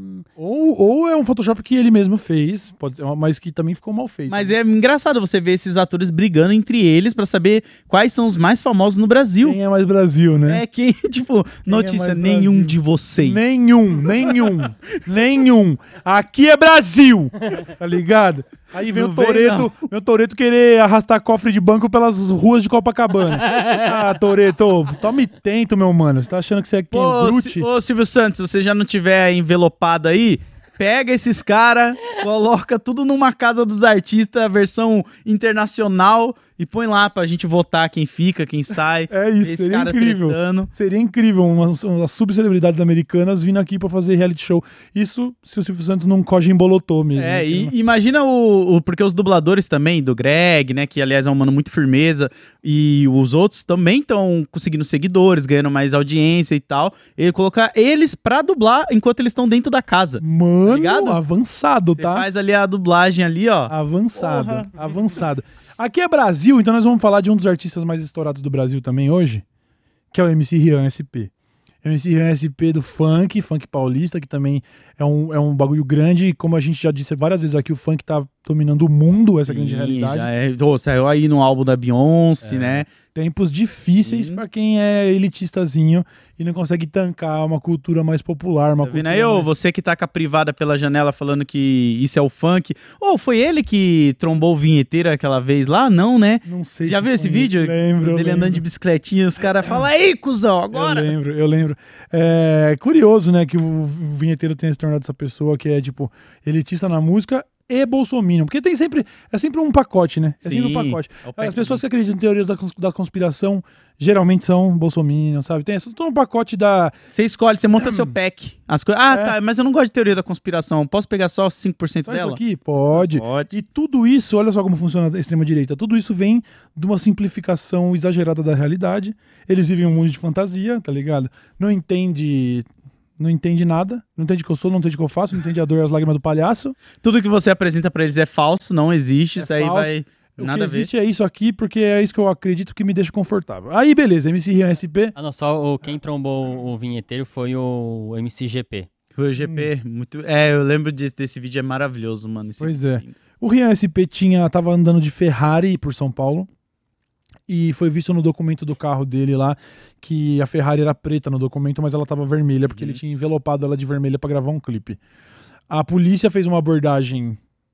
Ou é um Photoshop que ele mesmo fez, pode ser, mas que também ficou mal feito.
Mas é engraçado você ver esses atores brigando entre eles pra saber quais são os mais famosos no Brasil.
Quem é mais Brasil, né?
É que, tipo, notícia,
mais
nenhum
Brasil?
de vocês.
Nenhum. Aqui é Brasil, tá ligado? Aí vem
Não
o
vem,
Toretto querer arrastar cofre de banco pelas ruas de Copacabana. Ah, Toretto, tome tento, meu mano. Você tá achando que você é quem?
Pô,
Brute?
ô Silvio Santos, se você já não tiver envelopado aí, pega esses caras, coloca tudo numa casa dos artistas, versão internacional, e põe lá pra gente votar quem fica, quem sai.
É isso,
Esse
seria
cara
incrível.
tretando.
Seria incrível umas subcelebridades americanas vindo aqui pra fazer reality show. Isso se o Silvio Santos não coge embolotou mesmo.
É,
né?
e imagina porque os dubladores também, do Greg, né, que aliás é um mano muito firmeza, e os outros também estão conseguindo seguidores, ganhando mais audiência e tal, e colocar eles pra dublar enquanto eles estão dentro da casa.
Mano,
ligado?
avançado,
Você
tá?
faz ali a dublagem ali, ó.
Avançado,
Porra.
avançado. Aqui é Brasil, então nós vamos falar de um dos artistas mais estourados do Brasil também hoje, que é o MC Rian SP. MC Rian SP do funk paulista, que também é um bagulho grande, e como a gente já disse várias vezes aqui, o funk tá dominando o mundo, essa grande
Sim,
realidade.
já é. Saiu aí no álbum da Beyoncé, né?
Tempos difíceis pra quem é elitistazinho e não consegue tancar uma cultura mais popular. Uma
Tá vendo
cultura
aí, ô,
mais...
você que tá com a privada pela janela falando que isso é o funk. Ô, foi ele que trombou o vinheteiro aquela vez lá? Não, né?
Não sei.
Você já
se
viu esse
foi-
vídeo?
Lembro.
Dele andando de bicicletinha, os caras falam, aí, cuzão, agora!
Eu lembro. É curioso, né, que o vinheteiro tenha se tornado essa pessoa que é, tipo, elitista na música e bolsominion. Porque é sempre um pacote, né? É sempre um pacote.
é o pack
As pessoas que acreditam em teorias da conspiração geralmente são bolsominion, sabe? Tem todo um pacote da...
Você escolhe, você monta seu pack. Tá, mas eu não gosto de teoria da conspiração. Posso pegar só 5%
Só
dela?
isso aqui? Pode.
Pode.
E tudo isso, olha só como funciona a extrema-direita. Tudo isso vem de uma simplificação exagerada da realidade. Eles vivem um mundo de fantasia, tá ligado? Não entende nada, não entende o que eu sou, não entende o que eu faço, não entende a dor e as lágrimas do palhaço.
Tudo que você apresenta pra eles é falso, não existe. Isso aí
falso.
vai...
O
Nada
que
a ver.
existe é isso aqui, porque é isso que eu acredito que me deixa confortável. Aí, beleza, MC Rian SP.
Ah, não, só quem trombou o vinheteiro foi o MCGP.
O GP, muito... eu lembro desse vídeo, é maravilhoso, mano. esse
Pois é.
vídeo.
O Rian SP tava andando de Ferrari por São Paulo e foi visto no documento do carro dele lá que a Ferrari era preta no documento, mas ela tava vermelha, porque ele tinha envelopado ela de vermelha pra gravar um clipe. A polícia fez uma abordagem...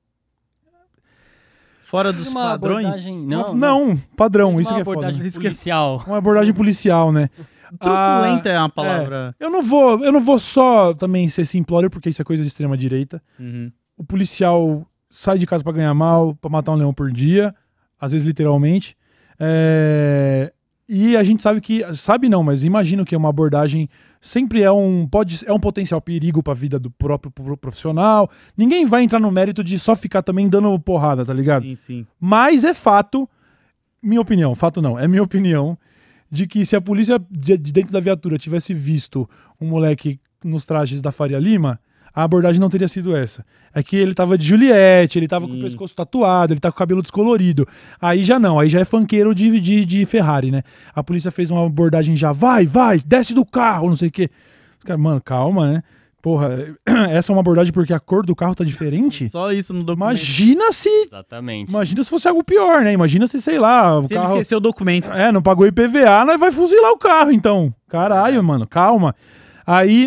Fora dos
Uma
padrões...
abordagem-
Não, padrão,
Fez
isso
uma
que é foda.
abordagem
Isso que é-
policial.
Uma abordagem policial, né?
Truculenta é uma palavra...
Eu não vou só também ser simplório, porque isso é coisa de extrema direita.
Uhum.
O policial sai de casa pra ganhar mal, pra matar um leão por dia, às vezes literalmente. E a gente sabe não, mas imagino que uma abordagem sempre é um potencial perigo pra vida do próprio profissional. Ninguém vai entrar no mérito de só ficar também dando porrada, tá ligado?
Sim, sim.
Mas é fato, minha opinião, fato não, é minha opinião, de que se a polícia de dentro da viatura tivesse visto um moleque nos trajes da Faria Lima, a abordagem não teria sido essa. É que ele tava de Juliette, ele tava com o pescoço tatuado, ele tá com o cabelo descolorido. Aí já não, aí já é funkeiro de Ferrari, né? A polícia fez uma abordagem já, vai, desce do carro, não sei o quê. Cara, mano, calma, né? Porra, essa é uma abordagem porque a cor do carro tá diferente?
Só isso no documento.
Imagina se
Exatamente.
fosse algo pior, né? Imagina se, sei lá, o
Se ele
carro...
esqueceu o documento.
Não pagou IPVA, nós vai fuzilar o carro, então. Caralho, mano, calma. Aí,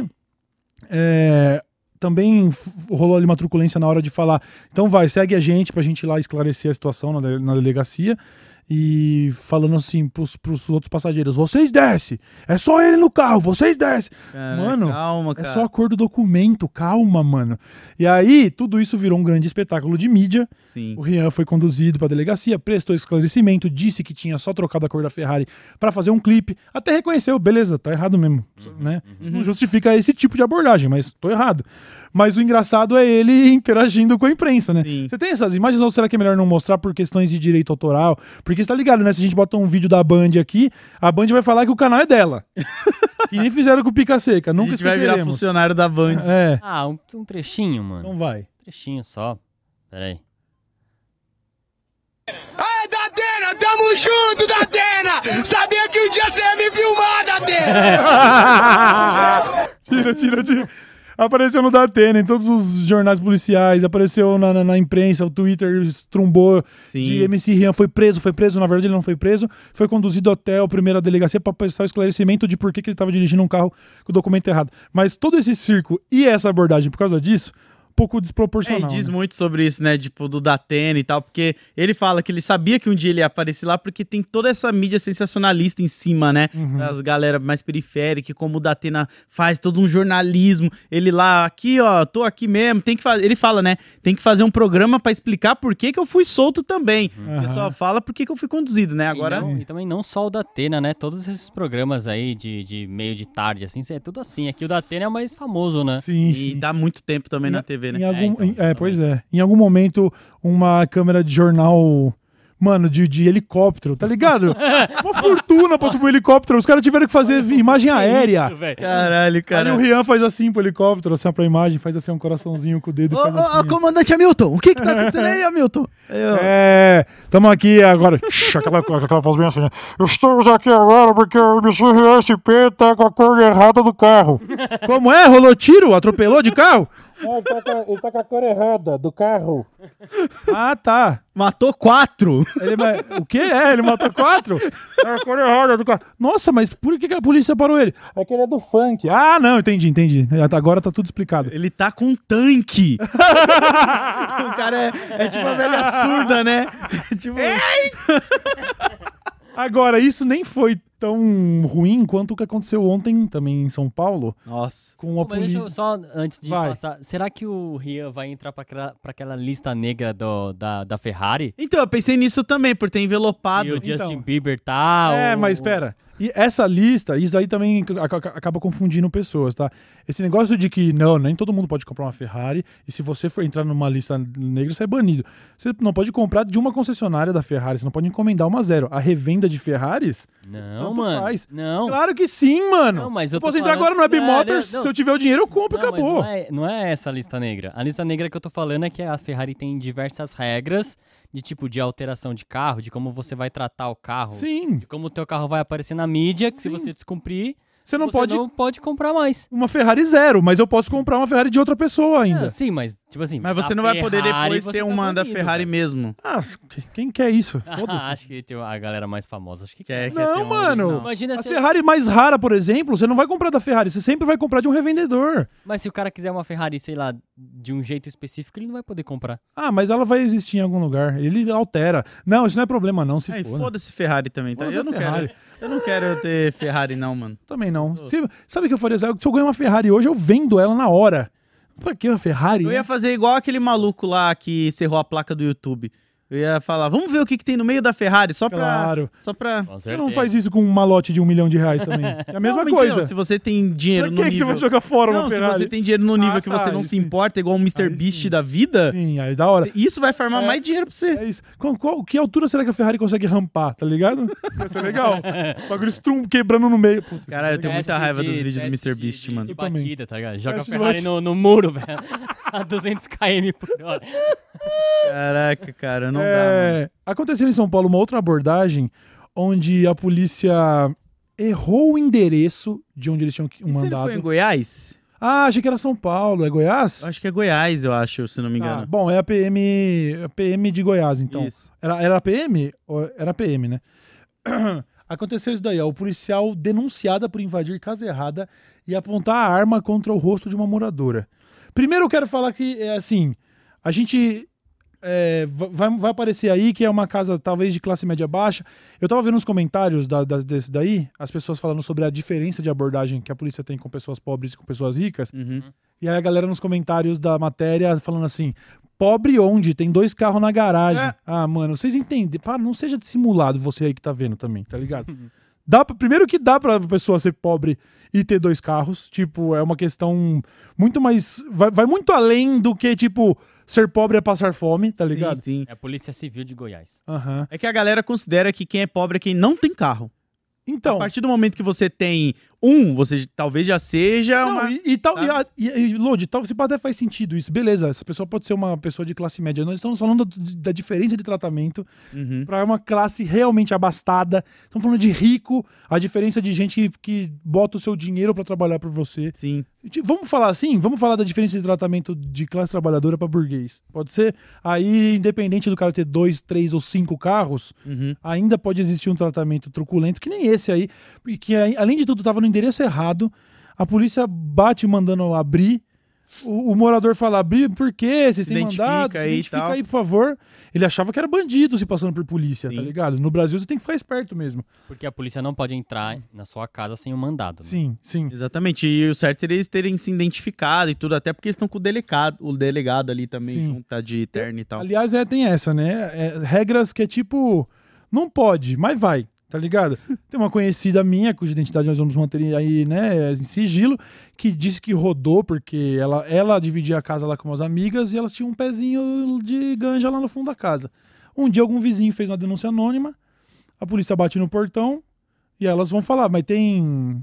também rolou ali uma truculência na hora de falar, então segue a gente pra gente ir lá esclarecer a situação na delegacia. E falando assim pros outros passageiros, vocês descem, é só ele no carro, vocês descem.
Cara,
Mano,
calma, cara.
é só a cor do documento, calma, mano. E aí, tudo isso virou um grande espetáculo de mídia.
Sim.
O Rian foi conduzido pra delegacia, prestou esclarecimento, disse que tinha só trocado a cor da Ferrari pra fazer um clipe, até reconheceu, beleza, tá errado mesmo, né? Não justifica esse tipo de abordagem, mas tô errado. Mas o engraçado é ele interagindo com a imprensa, né?
Sim.
Você tem essas imagens ou será que é melhor não mostrar por questões de direito autoral? Porque você tá ligado, né? Se a gente bota um vídeo da Band aqui, a Band vai falar que o canal é dela. E nem fizeram com o Pica Seca,
A
nunca
gente vai virar
esqueceremos.
funcionário da Band.
É,
Ah, um trechinho, mano.
então vai.
Um trechinho só. Pera aí.
Aê, Datena, tamo junto, Datena! Sabia que um dia você ia me filmar, Datena!
Tira. Apareceu no Datena, em todos os jornais policiais, apareceu na imprensa, o Twitter estrumbou
Sim.
de MC Rian foi preso, na verdade ele não foi preso, foi conduzido até a primeira delegacia para prestar o esclarecimento de por que ele estava dirigindo um carro com o documento errado. Mas todo esse circo e essa abordagem por causa disso, um pouco desproporcional.
E diz
né?
muito sobre isso, né? Tipo, do Datena e tal, porque ele fala que ele sabia que um dia ele ia aparecer lá, porque tem toda essa mídia sensacionalista em cima, né? Das galera mais periféricas, como o Datena faz todo um jornalismo. Ele lá, aqui, ó, tô aqui mesmo, tem que fazer. Ele fala, né? Tem que fazer um programa pra explicar por que eu fui solto também. O pessoal fala por que eu fui conduzido, né? Agora.
E também não só o Datena, né? Todos esses programas aí de meio de tarde, assim, é tudo assim. Aqui o Datena é o mais famoso, né?
Sim,
E
sim.
dá muito tempo também na TV, né?
Pois é. Em algum momento, uma câmera de jornal, mano, de helicóptero, tá ligado? Uma fortuna pra subir um helicóptero. Os caras tiveram que fazer imagem aérea.
Isso, velho.
Caralho,
Aí
cara.
o Rian faz assim pro helicóptero, assim pra imagem, faz assim um coraçãozinho com o dedo e faz assim.
Comandante Hamilton, o que tá acontecendo aí, Hamilton?
Estamos aqui agora. aquela voz bem assim, né? Estamos aqui agora porque o MC Rian SP tá com a cor errada do carro. Como é? Rolou tiro? Atropelou de carro? Ele tá com a cor errada do carro. Ah, tá.
Matou 4.
O quê? Ele matou 4? É a cor errada do carro. Nossa, mas por que a polícia parou ele? É que ele é do funk. Ah, não, entendi. Agora tá tudo explicado.
Ele tá com um tanque. O cara é tipo uma velha surda, né? Tipo...
Agora, isso nem foi tão ruim quanto o que aconteceu ontem também em São Paulo.
Nossa.
Com a
Mas deixa
polícia.
eu só, antes de
Vai.
passar, será que o Rian vai entrar pra aquela lista negra da Ferrari?
Então, eu pensei nisso também, por ter envelopado.
E o Justin
Então.
Bieber tá?
Mas espera. E essa lista, isso aí também acaba confundindo pessoas, tá? Esse negócio de que, não, nem todo mundo pode comprar uma Ferrari, e se você for entrar numa lista negra, você é banido. Você não pode comprar de uma concessionária da Ferrari, você não pode encomendar uma zero. A revenda de Ferraris,
Não,
tanto
mano.
faz.
Não.
Claro que sim, mano.
Não, mas eu tô
posso entrar
falando-
agora no Web
Não,
Motors,
não.
se eu tiver o dinheiro, eu compro e
Não, mas
acabou.
não é essa a lista negra. A lista negra que eu tô falando é que a Ferrari tem diversas regras de tipo de alteração de carro, de como você vai tratar o carro,
Sim.
de como o teu carro vai aparecer na mídia, que se
Sim.
você descumprir,
Você não pode
comprar mais.
uma Ferrari zero, mas eu posso comprar uma Ferrari de outra pessoa ainda.
Sim, mas tipo assim,
Mas você
a
não vai poder
Ferrari,
depois
você
ter
tá
uma da
banido,
Ferrari
velho.
mesmo.
Ah, quem quer isso? Foda-se.
Acho que tem a galera mais famosa, acho que
Quer ter
Não,
uma
mano.
original.
Imagina
A
se,
Ferrari mais rara, por exemplo, você não vai comprar da Ferrari, você sempre vai comprar de um revendedor.
mas se o cara quiser uma Ferrari, sei lá, de um jeito específico, ele não vai poder comprar.
Ah, mas ela vai existir em algum lugar. Ele altera. Não, isso não é problema não, se
Ai,
for.
foda-se Ferrari também, tá?
Foda-se
Eu não
a Ferrari.
eu não quero ter Ferrari não, mano.
Também não. Sabe o que eu faria? Se eu ganhar uma Ferrari hoje, eu vendo ela na hora. Pra que uma Ferrari?
Eu ia fazer igual aquele maluco lá que cerrou a placa do YouTube. Eu ia falar, vamos ver o que tem no meio da Ferrari, só pra...
Claro.
Só pra...
Com
Você não
certeza.
faz isso com um malote de R$1 milhão também. É a mesma
Não,
coisa.
então, se você tem dinheiro
Pra
no
que você
nível...
vai jogar fora
Não,
uma
se
Ferrari?
você tem dinheiro no nível
Ah,
que você
tá,
não
aí
se
sim.
importa, igual o Mr.
Aí
Beast
sim.
da vida,
Sim, aí da hora.
isso vai farmar
É.
mais dinheiro pra você.
É isso. Que altura será que a Ferrari consegue rampar, tá ligado? Vai ser legal. Bagulho quebrando no meio. Putz,
Cara, eu tenho muita
Teste
raiva
de-
dos vídeos do
teste
Mr. Beast,
de
mano.
De
Eu também.
batida, tá ligado? Joga a
Teste de
Ferrari no muro, velho. A 200 km por hora.
Caraca, cara, não dá, mano.
Aconteceu em São Paulo uma outra abordagem onde a polícia errou o endereço de onde eles tinham um
E se ele
mandado.
foi em Goiás?
Ah, achei que era São Paulo. É Goiás?
Acho que é Goiás, eu acho, se não me
Ah,
engano.
bom, é a PM de Goiás, então.
Isso.
Era a PM? Era a PM, né? Aconteceu isso daí, ó. O policial denunciada por invadir casa errada e apontar a arma contra o rosto de uma moradora. Primeiro eu quero falar que, assim, a gente... vai aparecer aí que é uma casa talvez de classe média baixa. Eu tava vendo uns comentários desse daí, as pessoas falando sobre a diferença de abordagem que a polícia tem com pessoas pobres e com pessoas ricas.
Uhum.
E aí a galera nos comentários da matéria falando assim: pobre onde? Tem 2 carros na garagem.
É.
Ah, mano, vocês entendem? Para, não seja dissimulado você aí que tá vendo também, tá ligado? Primeiro que dá pra pessoa ser pobre e ter 2 carros. Tipo, é uma questão muito mais... Vai muito além do que, tipo, ser pobre é passar fome, tá ligado?
Sim, sim.
É a Polícia Civil de Goiás.
Aham.
É que a galera considera que quem é pobre é quem não tem carro.
Então...
A partir do momento que você tem um, você talvez já seja
Não,
uma...
e tal,
sabe?
e Lodi, tal, se pá, até faz sentido isso. Beleza, essa pessoa pode ser uma pessoa de classe média. Nós estamos falando da diferença de tratamento
Uhum.
para uma classe realmente abastada. Estamos falando de rico, a diferença de gente que bota o seu dinheiro para trabalhar por você.
Sim.
Vamos falar assim? Vamos falar da diferença de tratamento de classe trabalhadora para burguês. Pode ser? Aí, independente do cara ter 2, 3 ou 5 carros,
Uhum.
ainda pode existir um tratamento truculento, que nem esse aí, e que além de tudo estava no endereço errado, a polícia bate mandando abrir, o morador fala, abrir por quê? Vocês têm
Identifica
mandado? Se
aí e
identifica
tal.
aí, por favor. Ele achava que era bandido se passando por polícia,
Sim.
tá ligado? No Brasil você tem que ficar esperto mesmo.
Porque a polícia não pode entrar na sua casa sem um mandado. Né?
Sim, sim.
Exatamente. E o certo seria eles terem se identificado e tudo, até porque eles estão com o delegado ali também,
Sim.
junto, tá de terno e tal.
Aliás, tem essa, né? Regras que é tipo, não pode, mas vai, tá ligado? Tem uma conhecida minha, cuja identidade nós vamos manter aí, né, em sigilo, que disse que rodou porque ela dividia a casa lá com umas amigas e elas tinham um pezinho de ganja lá no fundo da casa. Um dia algum vizinho fez uma denúncia anônima, a polícia bate no portão e elas vão falar, mas tem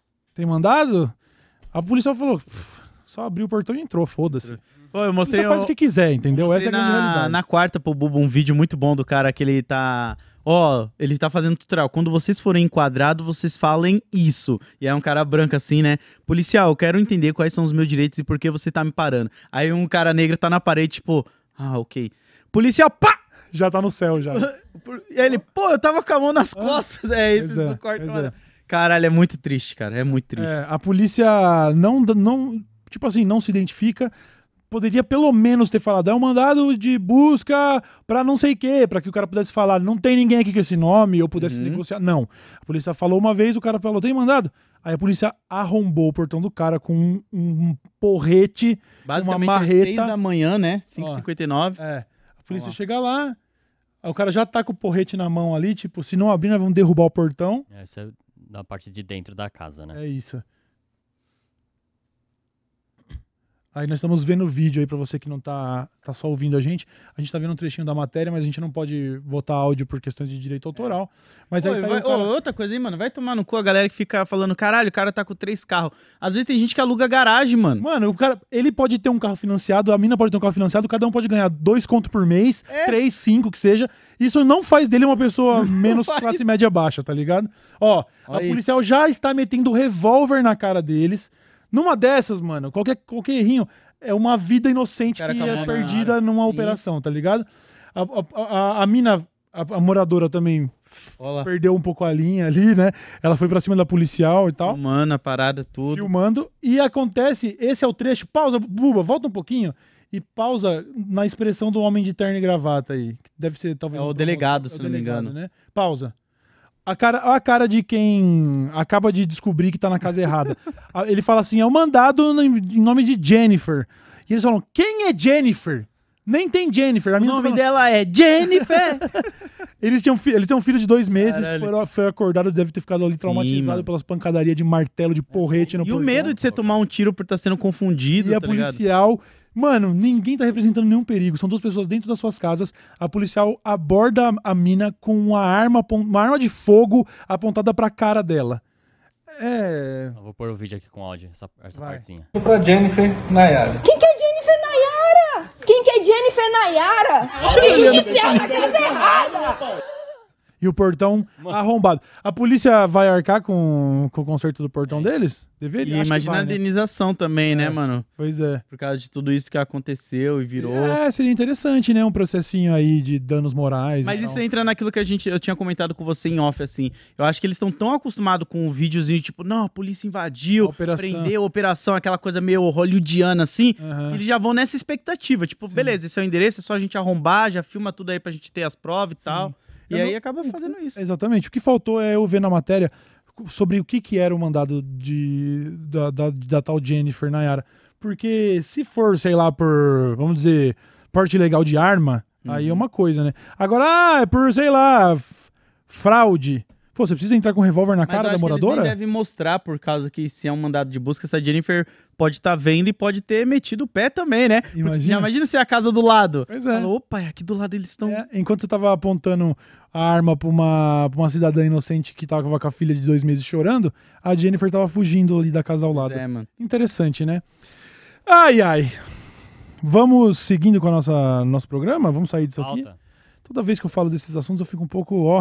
mandado? A polícia falou, só abriu o portão e entrou, foda-se.
Pô, eu mostrei,
Você faz o que quiser, entendeu? Essa é a grande
na,
realidade.
na quarta pro Bubu um vídeo muito bom do cara que ele tá... ó, ele tá fazendo tutorial. Quando vocês forem enquadrados, vocês falem isso. E aí um cara branco assim, né? Policial, eu quero entender quais são os meus direitos e por que você tá me parando. Aí um cara negro tá na parede, tipo, ok. Policial, pá!
Já tá no céu, já.
E ele, pô, eu tava com a mão nas costas. Esses do corte, mano. Caralho, é muito triste, cara. É muito triste.
A polícia não, tipo assim, não se identifica. Poderia pelo menos ter falado, é um mandado de busca pra não sei o quê, pra que o cara pudesse falar, não tem ninguém aqui com esse nome, eu pudesse negociar. Não. A polícia falou uma vez, o cara falou, tem mandado? Aí a polícia arrombou o portão do cara com um porrete,
basicamente,
uma marreta.
Às 6 da manhã, né? 5h59.
A polícia chega lá, aí o cara já tá com o porrete na mão ali, tipo, se não abrir, nós vamos derrubar o portão.
Essa é da parte de dentro da casa, né?
É isso. Aí nós estamos vendo o vídeo aí pra você que não tá só ouvindo a gente. A gente tá vendo um trechinho da matéria, mas a gente não pode botar áudio por questões de direito autoral. Mas aí
outra coisa aí, mano. Vai tomar no cu a galera que fica falando, caralho, o cara tá com 3 carros. Às vezes tem gente que aluga garagem, mano.
Mano, o cara, ele pode ter um carro financiado, a mina pode ter um carro financiado, cada um pode ganhar 2 contos por mês, 3, 5, que seja. Isso não faz dele uma pessoa menos classe média baixa, tá ligado? Ó, a policial já está metendo revólver na cara deles. Numa dessas, mano, qualquer errinho é uma vida inocente que é perdida numa operação, tá ligado? A mina, a moradora também perdeu um pouco a linha ali, né? Ela foi pra cima da policial e tal.
Filmando a parada, tudo.
Filmando. E acontece, esse é o trecho, pausa, Buba, volta um pouquinho e pausa na expressão do homem de terno e gravata aí. Que deve ser talvez...
É o delegado, se não me engano.
Né? Pausa. A cara de quem acaba de descobrir que tá na casa errada. Ele fala assim, é um mandado em nome de Jennifer. E eles falam, quem é Jennifer? Nem tem Jennifer.
O nome dela é Jennifer!
Eles têm um filho de 2 meses que foi acordado, deve ter ficado ali traumatizado pelas pancadarias de martelo, de porrete no portão.
E o medo de você tomar um tiro por estar sendo confundido,
e a policial... Mano, ninguém tá representando nenhum perigo. São 2 pessoas dentro das suas casas. A policial aborda a mina com uma arma de fogo apontada pra cara dela.
Eu vou pôr o vídeo aqui com áudio, essa partezinha.
Pra Jennifer Nayara.
Quem que é Jennifer Nayara? Quem que é Jennifer Nayara? Judicial na casa errada.
E o portão arrombado. A polícia vai arcar com o conserto do portão deles? Deveria.
E imagina a indenização também, né, mano?
Pois é.
Por causa de tudo isso que aconteceu e virou.
Seria interessante, né? Um processinho aí de danos morais.
Mas isso entra naquilo que eu tinha comentado com você em off, assim. Eu acho que eles estão tão acostumados com o videozinho, tipo, não, a polícia invadiu, prendeu, operação, aquela coisa meio hollywoodiana, assim, que eles já vão nessa expectativa. Tipo, beleza, esse é o endereço, é só a gente arrombar, já filma tudo aí pra gente ter as provas e tal. E aí acaba fazendo isso.
Exatamente. O que faltou é eu ver na matéria sobre o que era o mandado da tal Jennifer Nayara. Porque se for, sei lá, por, vamos dizer, porte ilegal de arma, aí é uma coisa, né? Agora, é por, sei lá, fraude. Pô, você precisa entrar com um revólver na cara da moradora?
Eles nem devem mostrar, por causa que se é um mandado de busca, essa Jennifer pode estar vendo e pode ter metido o pé também, né? Imagina se é a casa do lado.
Pois é.
Fala, opa, aqui do lado eles estão...
Enquanto você tava apontando a arma pra uma cidadã inocente que tava com a filha de 2 meses chorando, a Jennifer tava fugindo ali da casa ao lado.
Mano.
Interessante, né? Ai. Vamos seguindo com nosso programa? Vamos sair disso aqui? Toda vez que eu falo desses assuntos eu fico um pouco,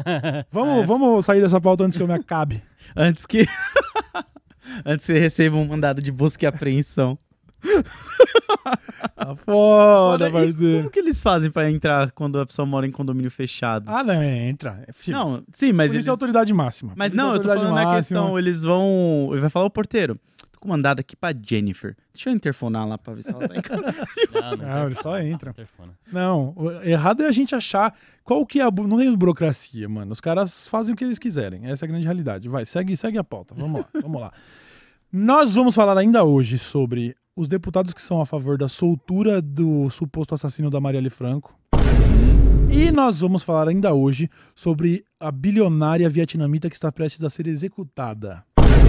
Vamos sair dessa pauta antes que eu me acabe.
Antes que você receba um mandado de busca e apreensão.
Tá foda, parceiro.
Como que eles fazem pra entrar quando a pessoa mora em condomínio fechado?
Não, entra.
Não, sim, mas
eles... é autoridade máxima.
Mas não, eu tô falando na questão, ele vai falar, o porteiro, tô com mandado aqui pra Jennifer. Deixa eu interfonar lá pra ver se ela tá em casa.
Não, eles só entram. Não, errado é a gente achar qual que é não tem burocracia, mano. Os caras fazem o que eles quiserem. Essa é a grande realidade. Vai, segue a pauta. Vamos lá. Nós vamos falar ainda hoje sobre os deputados que são a favor da soltura do suposto assassino da Marielle Franco. E nós vamos falar ainda hoje sobre a bilionária vietnamita que está prestes a ser executada.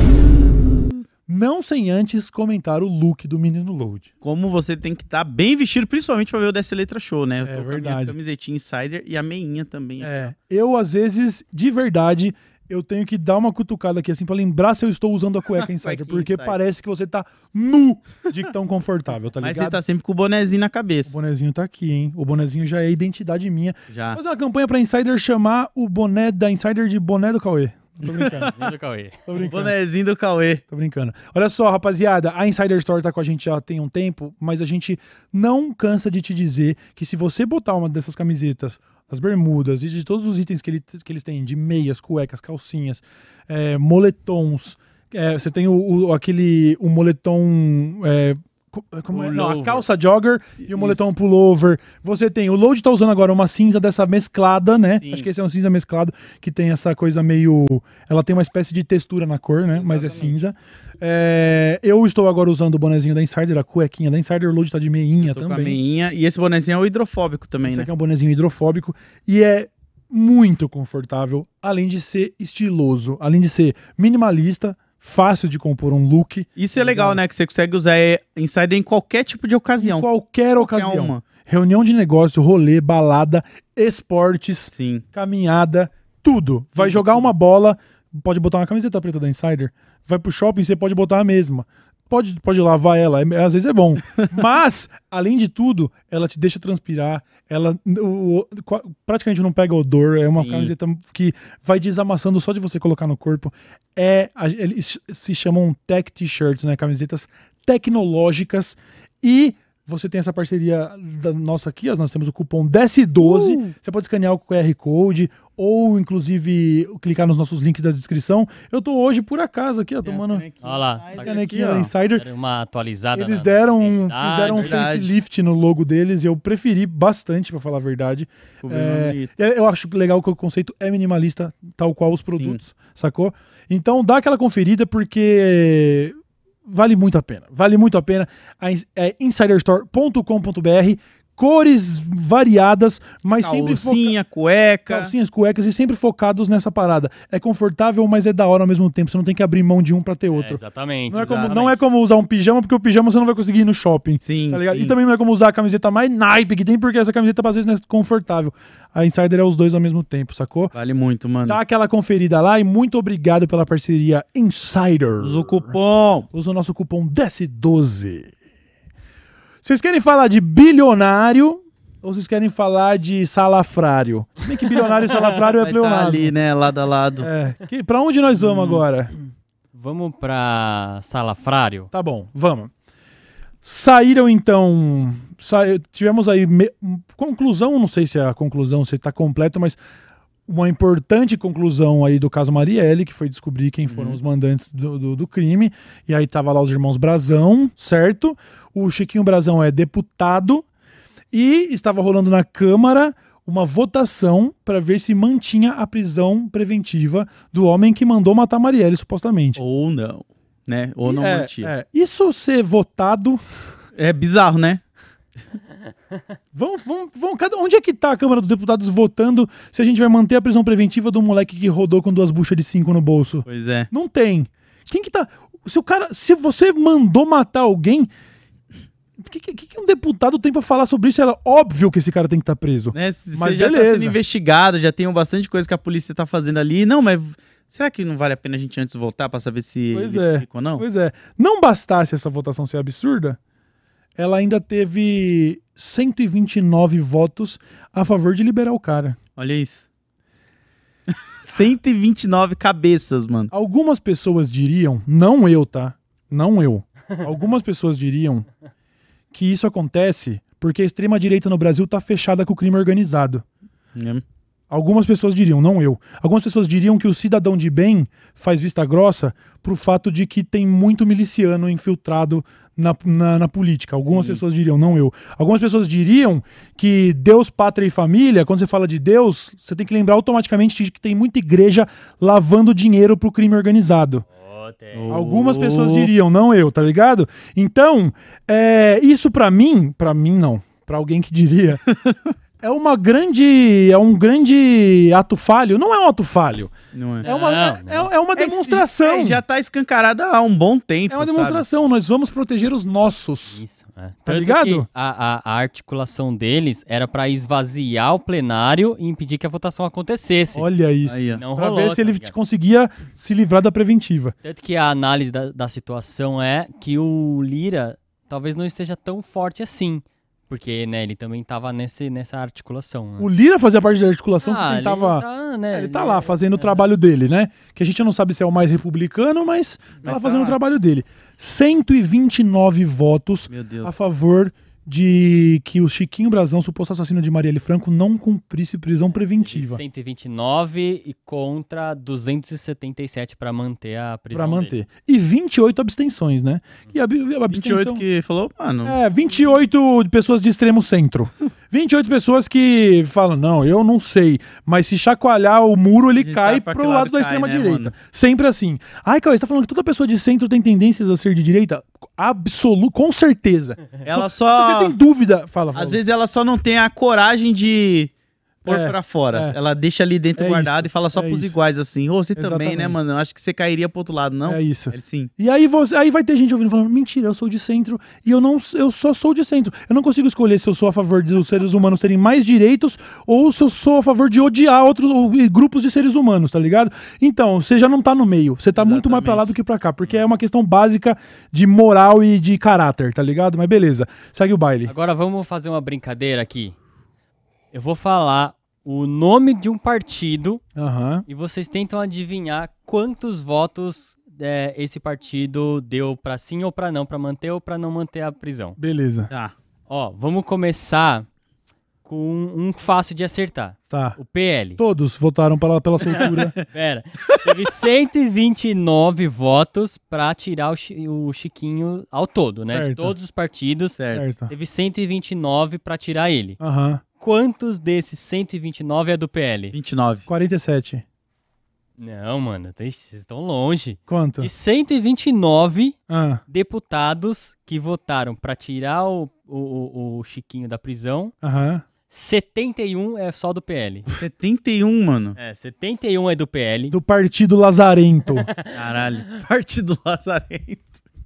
Não sem antes comentar o look do Menino Load.
Como você tem que estar bem vestido, principalmente pra ver o Dessa Letra Show, né? Eu tô
verdade.
com a minha camisetinha Insider e a meinha também.
Eu, às vezes, de verdade, eu tenho que dar uma cutucada aqui, assim, pra lembrar se eu estou usando a cueca Insider,
Cuequinha
porque
Insider.
parece que você tá nu de tão confortável, tá
Mas
ligado?
você tá sempre com o bonezinho na
O
cabeça.
bonezinho tá aqui, hein? O bonezinho já é identidade minha.
Já.
Fazer uma campanha pra Insider chamar o boné da Insider de boné do Cauê. Tô brincando,
Zinho do Cauê.
tô
O
brincando.
bonezinho do Cauê.
Tô brincando. Olha só, rapaziada, a Insider Store tá com a gente já tem um tempo, mas a gente não cansa de te dizer que se você botar uma dessas camisetas, as bermudas e de todos os itens que eles têm, de meias, cuecas, calcinhas, moletons, você tem o moletom... como é? Não, a
Pullover.
calça jogger e
Isso.
o moletom pullover. Você tem, o Load tá usando agora uma cinza dessa mesclada, né?
Sim.
Acho que esse é um cinza mesclado, que tem essa coisa meio... Ela tem uma espécie de textura na cor, né? Mas é cinza. Eu estou agora usando o bonezinho da Insider, a cuequinha da Insider. O Load tá de meinha
Tô com a
também.
meinha. E esse bonezinho é o hidrofóbico também,
Esse
né?
aqui é um bonezinho hidrofóbico e é muito confortável, além de ser estiloso, além de ser minimalista, fácil de compor um look.
Isso é legal, né? Que você consegue usar Insider em qualquer tipo de ocasião.
Em qualquer ocasião.
uma.
Reunião de negócio, rolê, balada, esportes,
Sim.
caminhada, tudo. Vai jogar uma bola, pode botar uma camiseta preta da Insider. Vai pro shopping, você pode botar a mesma. Pode lavar ela, às vezes é bom. Mas, além de tudo, ela te deixa transpirar, praticamente não pega odor, é uma
Sim.
camiseta que vai desamassando só de você colocar no corpo. Eles se chamam Tech T-shirts, né? Camisetas tecnológicas. E você tem essa parceria da nossa aqui, ó, nós temos o cupom DES12. Você pode escanear o QR Code ou, inclusive, clicar nos nossos links da descrição. Eu tô hoje, por acaso, aqui, ó, tomando
Olha lá.
a
Tá
canequinha
aqui, ó.
da Insider.
Deram uma atualizada.
Eles
na
fizeram
identidade.
um
verdade.
facelift no logo deles e eu preferi bastante, pra falar a verdade.
Ficou bem bonito.
Eu acho legal que o conceito é minimalista, tal qual os produtos, sacou? Então dá aquela conferida porque vale muito a pena. Vale muito a pena. É insiderstore.com.br, cores variadas, mas sempre
Calcinha, cueca.
calcinhas, cuecas e sempre focados nessa parada. É confortável, mas é da hora ao mesmo tempo. Você não tem que abrir mão de um pra ter outro.
Exatamente.
Não é como usar um pijama, porque o pijama você não vai conseguir ir no shopping.
Sim,
Tá ligado?
sim.
E também não é como usar a camiseta mais naipe que tem, porque essa camiseta às vezes não é confortável. A Insider é os dois ao mesmo tempo, sacou?
Vale muito, mano.
Dá aquela conferida lá e muito obrigado pela parceria Insider.
Usa o cupom.
Usa o nosso cupom DES12. Vocês querem falar de bilionário ou vocês querem falar de salafrário? Se bem que bilionário e salafrário é
Vai tá
pleonasmo.
ali, né? Lado a lado.
Pra onde nós vamos agora?
Vamos pra Salafrário.
Tá bom, vamos. Saíram então. Tivemos aí. Conclusão, não sei se é a conclusão, se tá completo, mas uma importante conclusão aí do caso Marielle, que foi descobrir quem foram os mandantes do crime. E aí tava lá os irmãos Brazão, certo? O Chiquinho Brazão é deputado. E estava rolando na Câmara uma votação para ver se mantinha a prisão preventiva do homem que mandou matar Marielle, supostamente.
Ou não, né? Ou não mantia.
Isso ser votado.
É bizarro, né?
Vamos, onde é que tá a Câmara dos Deputados votando se a gente vai manter a prisão preventiva do moleque que rodou com 2 buchas de 5 no bolso?
Pois é.
Não tem. Quem que tá. Se você mandou matar alguém. O que um deputado tem pra falar sobre isso? É óbvio que esse cara tem que estar preso.
Né?
Mas
Você já tá
beleza.
sendo investigado, já tem bastante coisa que a polícia tá fazendo ali. Não, mas será que não vale a pena a gente antes voltar pra saber se
Pois
ele
é.
fica ou não?
Pois é. Não bastasse essa votação ser absurda, ela ainda teve 129 votos a favor de liberar o cara.
Olha isso. 129 cabeças, mano.
Algumas pessoas diriam, não eu, tá? Não eu. Algumas pessoas diriam que isso acontece porque a extrema-direita no Brasil tá fechada com o crime organizado.
É.
Algumas pessoas diriam, não eu. Algumas pessoas diriam que o cidadão de bem faz vista grossa pro fato de que tem muito miliciano infiltrado na política. Algumas pessoas diriam, não eu. Algumas pessoas diriam que Deus, pátria e família, quando você fala de Deus, você tem que lembrar automaticamente de que tem muita igreja lavando dinheiro pro crime organizado. Algumas pessoas diriam, não eu, tá ligado? Então, isso pra mim não, pra alguém que diria, é um grande ato falho. Não é um ato falho.
Não é.
É uma demonstração.
Já tá escancarado há um bom tempo,
É uma demonstração. Nós vamos proteger os nossos.
Isso,
Tá
Tanto
ligado?
que a articulação deles era pra esvaziar o plenário e impedir que a votação acontecesse.
Olha isso.
Aí, ó.
Não
Pra
rolou,
ver se ele
tá ligado?
conseguia se livrar da preventiva.
Tanto que a análise da situação é que o Lira talvez não esteja tão forte assim. Porque, né, ele também tava nessa articulação. Né?
O Lira fazia parte da articulação que
ele
tentava...
tá, né,
Ele tá lá fazendo o trabalho dele, né? Que a gente não sabe se é o mais republicano, mas tá lá fazendo o trabalho dele. 129 votos
Meu Deus.
a favor de que o Chiquinho Brazão, suposto assassino de Marielle Franco, não cumprisse prisão preventiva.
129 e contra 277 pra manter a prisão
Pra manter.
dele.
E 28 abstenções, né? E a abstenção...
28 que falou, mano.
28 pessoas de extremo centro. 28 pessoas que falam, não, eu não sei, mas se chacoalhar o muro, ele
gente
cai
sabe pra
pro
que
lado
lado
da
cai,
extrema
né,
direita.
mano?
Sempre assim. Ai, Cauê, você tá falando que toda pessoa de centro tem tendências a ser de direita? Absoluto, com certeza.
Ela
Se
só...
você tem dúvida, fala.
Às vezes ela só não tem a coragem de pôr
É,
pra fora.
é.
Ela deixa ali dentro
É
guardado
isso,
e fala só
é
pros
isso.
iguais, assim. Ô, você também, né,
Exatamente.
mano? Eu acho que você cairia pro outro lado, não?
É isso.
Ele sim.
E aí, aí vai ter gente ouvindo falando, mentira, eu sou de centro e eu só sou de centro. Eu não consigo escolher se eu sou a favor dos seres humanos terem mais direitos ou se eu sou a favor de odiar outros grupos de seres humanos, tá ligado? Então, você já não tá no meio. Você tá muito mais pra lá do que pra cá, porque é uma questão básica de moral e de caráter, tá ligado? Mas beleza, segue o baile.
Agora vamos fazer uma brincadeira aqui. Eu vou falar o nome de um partido
Aham.
e vocês tentam adivinhar quantos votos esse partido deu pra sim ou pra não, pra manter ou pra não manter a prisão.
Beleza.
Tá.
Ó, vamos começar com um fácil de acertar.
Tá.
O PL.
Todos votaram pela soltura.
Pera. Teve 129 votos pra tirar o Chiquinho ao todo, né? De
Certo.
todos os partidos.
Certo.
Teve 129 pra tirar ele.
Aham.
Quantos desses 129 é do PL?
29.
47.
Não, mano, vocês estão longe.
Quanto?
De 129
Ah,
deputados que votaram pra tirar o Chiquinho da prisão,
aham.
71 é só do PL.
71, mano.
71 é do PL.
Do Partido Lazarento.
Caralho. Partido Lazarento.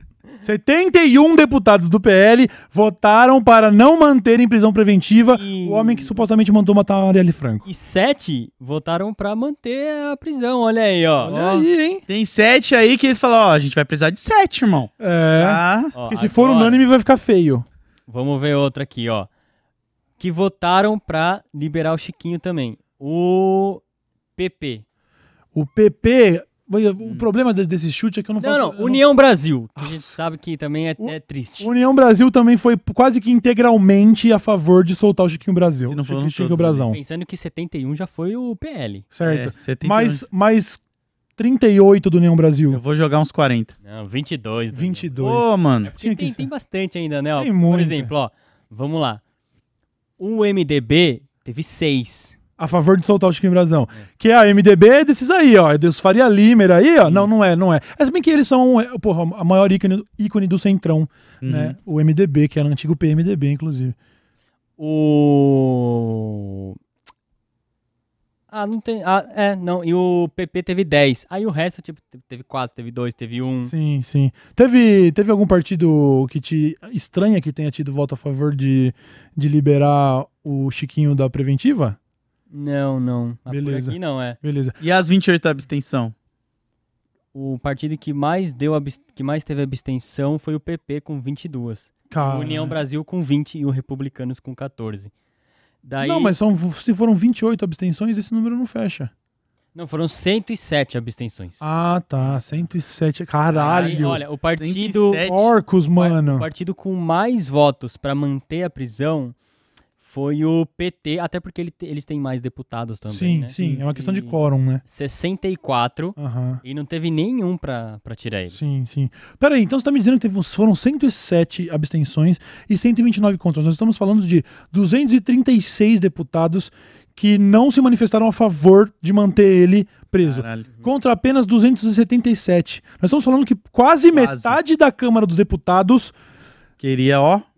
71 deputados do PL votaram para não manter em prisão preventiva
E-
o homem que supostamente mandou matar a Marielle Franco.
E 7 votaram pra manter a prisão, olha aí, ó.
Olha aí, hein?
Tem 7 aí que eles falam, ó, a gente vai precisar de 7, irmão.
É.
Tá?
Ó,
Porque se for
agora,
unânime vai ficar feio.
Vamos ver outra aqui, ó. Que votaram pra liberar o Chiquinho também. O PP.
O PP... O problema desse chute é que eu não faço...
Não,
eu não-
União Brasil. Que a gente
Nossa.
sabe que também é triste.
União Brasil também foi quase que integralmente a favor de soltar o Chiquinho Brasil.
Se não foram
Chiquinho
todos,
Brazão.
Pensando que 71 já foi o PL.
Certo.
71.
Mais 38 do União Brasil.
Eu vou jogar uns 40.
Não, 22. Daniel.
22.
Ô, mano.
Porque
Tinha que ser.
tem bastante ainda, né? Ó,
Tem
por
muito.
exemplo, ó, vamos lá. O MDB teve 6.
A favor de soltar o Chiquinho Brazão. Que a MDB desses aí, ó. É dos Faria Limer aí, ó. Não, não é. É se bem que eles são, porra, a maior ícone do Centrão, né? O MDB, que era o antigo PMDB, inclusive.
Não tem. Não. E o PP teve 10. Aí o resto, tipo, teve 4, teve 2, teve 1.
Sim, sim. Teve algum partido que te estranha que tenha tido voto a favor de liberar o Chiquinho da preventiva?
Não. Por
Beleza.
aqui não é.
Beleza.
E as 28 abstenção?
O partido que mais teve abstenção foi o PP com 22.
Cara.
O União Brasil com 20 e o Republicanos com 14. Daí,
Não, mas se foram 28 abstenções, esse número não fecha.
Não, foram 107 abstenções.
Ah, tá. 107. Caralho.
Aí, olha, o partido...
107.
Porcos, mano.
O partido com mais votos pra manter a prisão foi o PT, até porque eles têm mais deputados também,
Sim,
né?
sim. É uma questão de
E
quórum, né?
64
Aham.
e não teve nenhum pra tirar ele.
Sim, sim. Peraí, então você tá me dizendo que foram 107 abstenções e 129 contras. Nós estamos falando de 236 deputados que não se manifestaram a favor de manter ele preso.
Caralho.
Contra apenas 277. Nós estamos falando que quase
Quase.
metade da Câmara dos Deputados
Queria, ó.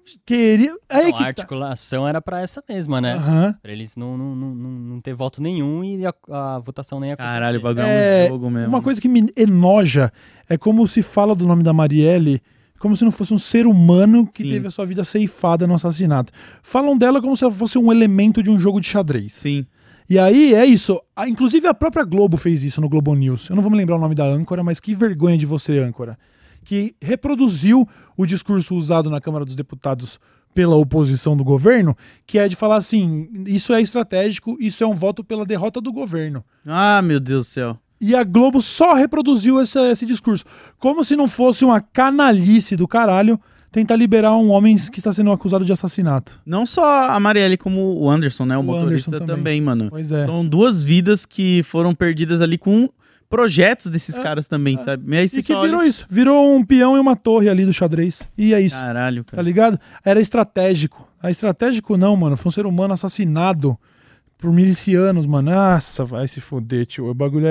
queria... Aí
Não, a articulação era pra essa mesma, né?
Aham.
Pra eles não ter voto nenhum e a votação nem ia acontecer.
Caralho, o bagulho é um jogo mesmo.
Uma coisa que me enoja é como se fala do nome da Marielle como se não fosse um ser humano que
Sim.
teve a sua vida ceifada no assassinato. Falam dela como se ela fosse um elemento de um jogo de xadrez.
Sim.
E aí é isso. Inclusive a própria Globo fez isso no Globo News. Eu não vou me lembrar o nome da âncora, mas que vergonha de você, âncora. Que reproduziu o discurso usado na Câmara dos Deputados pela oposição do governo, que é de falar assim, isso é estratégico, isso é um voto pela derrota do governo.
Ah, meu Deus do céu.
E a Globo só reproduziu esse discurso. Como se não fosse uma canalice do caralho tentar liberar um homem que está sendo acusado de assassinato.
Não só a Marielle, como o Anderson, né? O motorista
Anderson
também, mano.
Pois é.
São 2 vidas que foram perdidas ali com projetos desses caras também, sabe? E aí você
E que
só olha-
virou isso. Virou um peão e uma torre ali do xadrez. E é isso.
Caralho,
Tá
cara.
ligado? Era estratégico. Estratégico não, mano. Foi um ser humano assassinado por milicianos, mano. Nossa, vai se foder, tio. O bagulho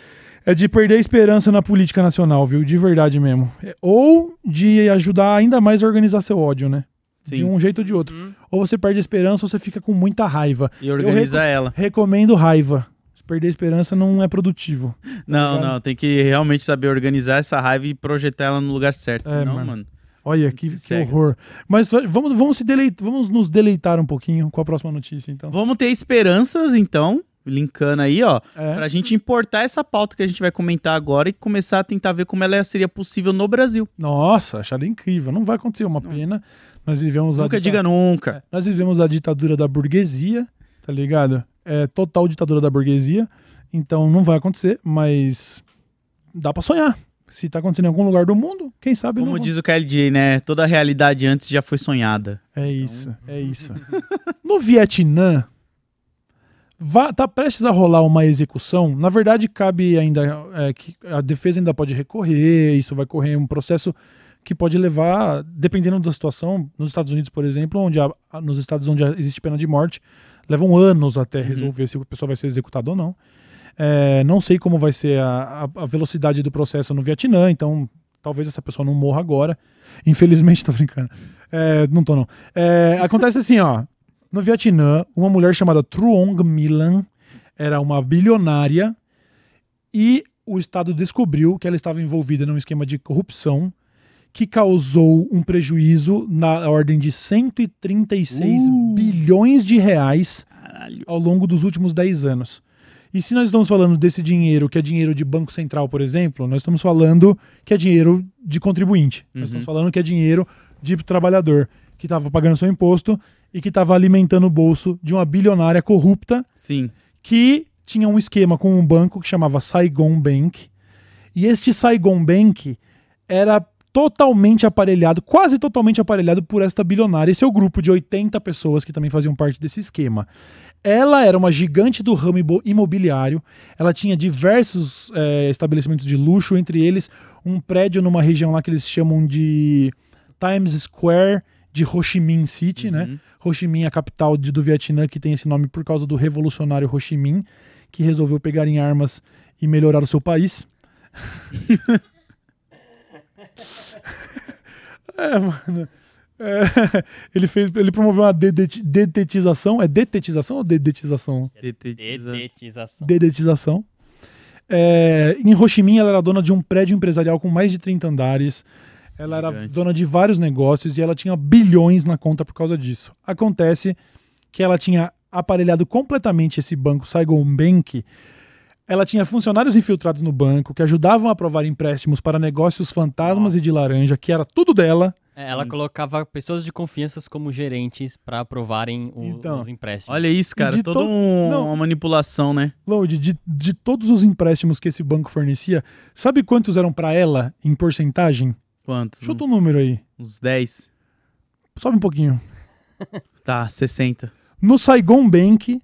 é de perder a esperança na política nacional, viu? De verdade mesmo. Ou de ajudar ainda mais a organizar seu ódio, né?
Sim.
De um jeito ou de outro. Ou você perde a esperança ou você fica com muita raiva.
E organiza ela.
Recomendo raiva. Se perder a esperança não é produtivo.
Não,
ligado?
não. Tem que realmente saber organizar essa raiva e projetar ela no lugar certo.
É,
Senão,
mano.
mano.
Olha, que
cega.
horror. Mas vamos nos deleitar um pouquinho com a próxima notícia, então.
Vamos ter esperanças, então, linkando aí, ó,
É.
pra gente importar essa pauta que a gente vai comentar agora e começar a tentar ver como ela seria possível no Brasil.
Nossa, acharia incrível. Não vai acontecer, uma pena. Nós vivemos
Nunca diga nunca.
Nós vivemos a ditadura da burguesia, tá ligado? É total ditadura da burguesia. Então não vai acontecer, mas dá pra sonhar. Se tá acontecendo em algum lugar do mundo, quem sabe
Como
não.
diz o KLJ, né? Toda a realidade antes já foi sonhada.
É isso, é isso. No Vietnã, tá prestes a rolar uma execução. Na verdade, cabe ainda que a defesa ainda pode recorrer. Isso vai correr um processo que pode levar, dependendo da situação, nos Estados Unidos, por exemplo, nos estados onde existe pena de morte, levam anos até resolver se a pessoa vai ser executada ou não. Não sei como vai ser a velocidade do processo no Vietnã, então talvez essa pessoa não morra agora. Infelizmente, tô brincando. Não tô, não. Acontece assim, ó. No Vietnã, uma mulher chamada Truong Milan era uma bilionária e o Estado descobriu que ela estava envolvida num esquema de corrupção que causou um prejuízo na ordem de 136 bilhões de reais
Caralho.
ao longo dos últimos 10 anos. E se nós estamos falando desse dinheiro, que é dinheiro de Banco Central, por exemplo, nós estamos falando que é dinheiro de contribuinte. Nós estamos falando que é dinheiro de trabalhador que estava pagando seu imposto e que estava alimentando o bolso de uma bilionária corrupta
Sim.
que tinha um esquema com um banco que chamava Saigon Bank. E este Saigon Bank era totalmente aparelhado, quase totalmente aparelhado por esta bilionária e seu grupo de 80 pessoas que também faziam parte desse esquema. Ela era uma gigante do ramo imobiliário, ela tinha diversos estabelecimentos de luxo, entre eles um prédio numa região lá que eles chamam de Times Square de Ho Chi Minh City, né? Ho Chi Minh é a capital do Vietnã, que tem esse nome por causa do revolucionário Ho Chi Minh, que resolveu pegar em armas e melhorar o seu país. Mano. Ele promoveu uma dedetização. É detetização ou dedetização?
Dedetização.
Dedetização. Em Ho Chi Minh, ela era dona de um prédio empresarial com mais de 30 andares. Ela era dona de vários negócios e ela tinha bilhões na conta por causa disso. Acontece que ela tinha aparelhado completamente esse banco Saigon Bank. Ela tinha funcionários infiltrados no banco que ajudavam a aprovar empréstimos para negócios fantasmas e de laranja, que era tudo dela.
Ela colocava pessoas de confiança como gerentes para aprovarem os empréstimos.
Olha isso, cara.
de
Toda uma manipulação, né?
Load, de todos os empréstimos que esse banco fornecia, sabe quantos eram para ela em porcentagem?
Quantos?
Chuta um número aí.
Uns 10.
Sobe um pouquinho.
Tá, 60.
No Saigon Bank,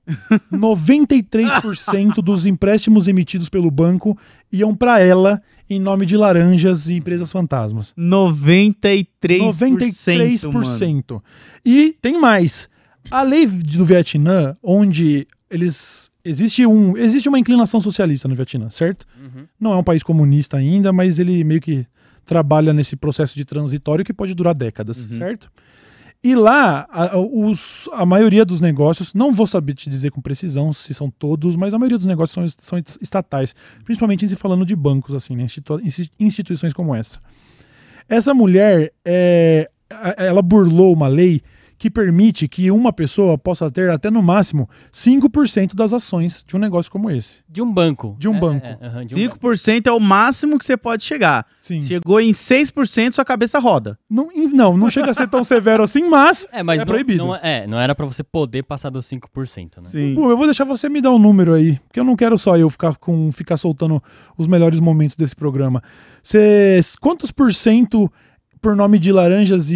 93% dos empréstimos emitidos pelo banco iam para ela em nome de laranjas e empresas fantasmas.
93%.
93%.
Mano.
E tem mais. A lei do Vietnã, onde existe uma inclinação socialista no Vietnã, certo? Não é um país comunista ainda, mas ele meio que trabalha nesse processo de transitório que pode durar décadas, certo? E lá, a maioria dos negócios, não vou saber te dizer com precisão se são todos, mas a maioria dos negócios são estatais, principalmente em se falando de bancos, assim, né? Instituições como essa. Essa mulher, ela burlou uma lei que permite que uma pessoa possa ter até no máximo 5% das ações de um negócio como esse.
De um banco.
De um banco.
De um
5% é o máximo que você pode chegar.
Sim.
Chegou em 6%, sua cabeça roda.
Não chega a ser tão severo assim, mas,
mas
proibido.
Não era pra você poder passar dos 5%, né?
Sim.
Pô, eu vou deixar você me dar um número aí, porque eu não quero só eu ficar soltando os melhores momentos desse programa. Quantos por cento, por nome de laranjas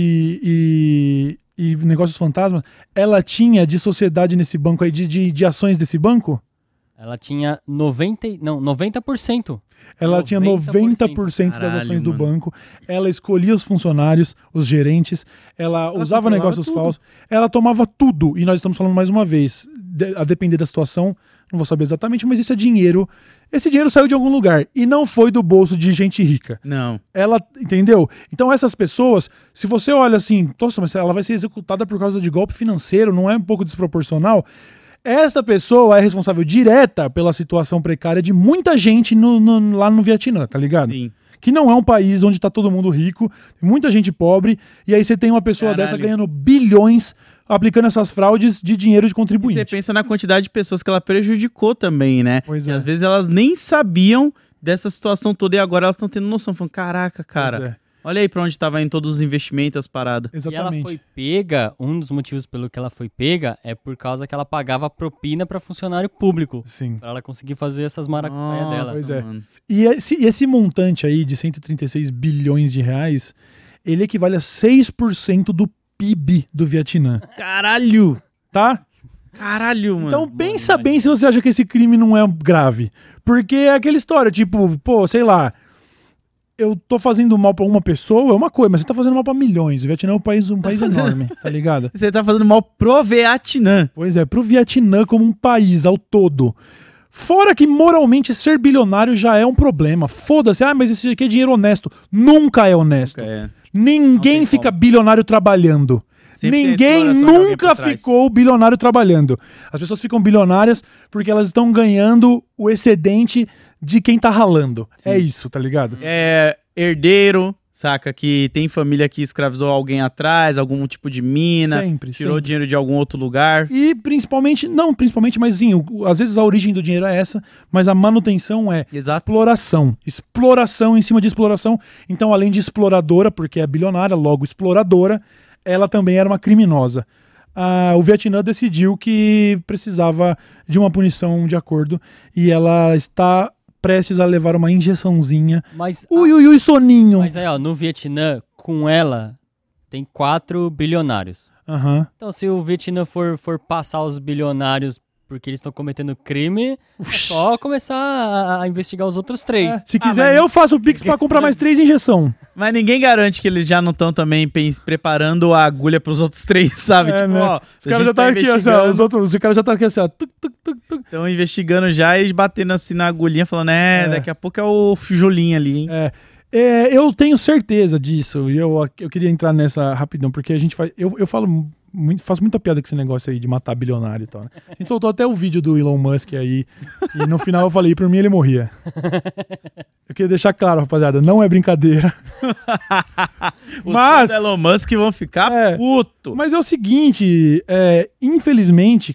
e negócios fantasmas, ela tinha de sociedade nesse banco aí, de ações desse banco?
Ela tinha 90%.
Ela tinha 90% das ações do banco. Ela escolhia os funcionários, os gerentes. Ela usava negócios falsos. Ela tomava tudo. E nós estamos falando mais uma vez, a depender da situação, não vou saber exatamente, mas isso é dinheiro. Esse dinheiro saiu de algum lugar e não foi do bolso de gente rica.
Não.
Ela, entendeu? Então essas pessoas, se você olha assim, nossa, mas ela vai ser executada por causa de golpe financeiro, não é um pouco desproporcional? Essa pessoa é responsável direta pela situação precária de muita gente lá no Vietnã, tá ligado?
Sim.
Que não é um país onde tá todo mundo rico, tem muita gente pobre, e aí você tem uma pessoa dessa ganhando bilhões aplicando essas fraudes de dinheiro de contribuinte.
E você pensa na quantidade de pessoas que ela prejudicou também, né?
Pois
e
é.
às vezes elas nem sabiam dessa situação toda e agora elas estão tendo noção. Falando, caraca, cara,
Pois é.
olha aí pra onde tava indo todos os investimentos, as paradas.
Exatamente.
E ela foi pega, um dos motivos pelo que ela foi pega é por causa que ela pagava propina pra funcionário público.
Sim.
Pra ela conseguir fazer essas maracutaias dela.
Pois é.
Mano.
E esse montante aí de 136 bilhões de reais, ele equivale a 6% do PIB do Vietnã,
Caralho!
tá?
Caralho, mano.
Então pensa bem se você acha que esse crime não é grave. Porque é aquela história, tipo, pô, sei lá, eu tô fazendo mal pra uma pessoa, é uma coisa, mas você tá fazendo mal pra milhões. O Vietnã é um país enorme, tá ligado?
Você tá fazendo mal pro Vietnã.
Pois é, pro Vietnã como um país ao todo. Fora que moralmente ser bilionário já é um problema. Foda-se, mas isso aqui é dinheiro honesto. Nunca é honesto. Ninguém fica bilionário trabalhando.
Sempre tem a
Ninguém
exploração de alguém
nunca
por trás.
ficou bilionário trabalhando. As pessoas ficam bilionárias porque elas estão ganhando o excedente de quem tá ralando. É isso, tá ligado?
É herdeiro, saca? Que tem família que escravizou alguém atrás, algum tipo de mina, tirou
sempre.
dinheiro de algum outro lugar.
E não principalmente, mas sim, às vezes a origem do dinheiro é essa, mas a manutenção é
Exato.
exploração. Exploração em cima de exploração. Então, além de exploradora, porque é bilionária, logo exploradora, ela também era uma criminosa. O Vietnã decidiu que precisava de uma punição de acordo e ela está prestes a levar uma injeçãozinha.
Mas,
Ui, soninho.
mas aí, ó, no Vietnã, com ela, tem 4 bilionários.
Aham.
Então, se o Vietnã for passar os bilionários porque eles estão cometendo crime, é só começar a investigar os outros 3.
Se quiser, eu faço o Pix pra comprar mais 3 injeção.
Mas ninguém garante que eles já não estão também preparando a agulha pros outros 3, sabe? Tipo,
né?
ó,
Os caras já tá aqui, assim, ó, os caras já tá aqui assim, ó.
estão investigando já e batendo assim na agulhinha, falando, daqui a pouco é o Jolinho ali, hein?
Eu tenho certeza disso, e eu queria entrar nessa rapidão, porque a gente faz. Eu faço muita piada com esse negócio aí de matar bilionário e tal, né? A gente soltou até o vídeo do Elon Musk aí, e no final eu falei, por mim ele morria. Eu queria deixar claro, rapaziada, não é brincadeira.
Os Elon Musk vão ficar puto.
Mas é o seguinte, infelizmente,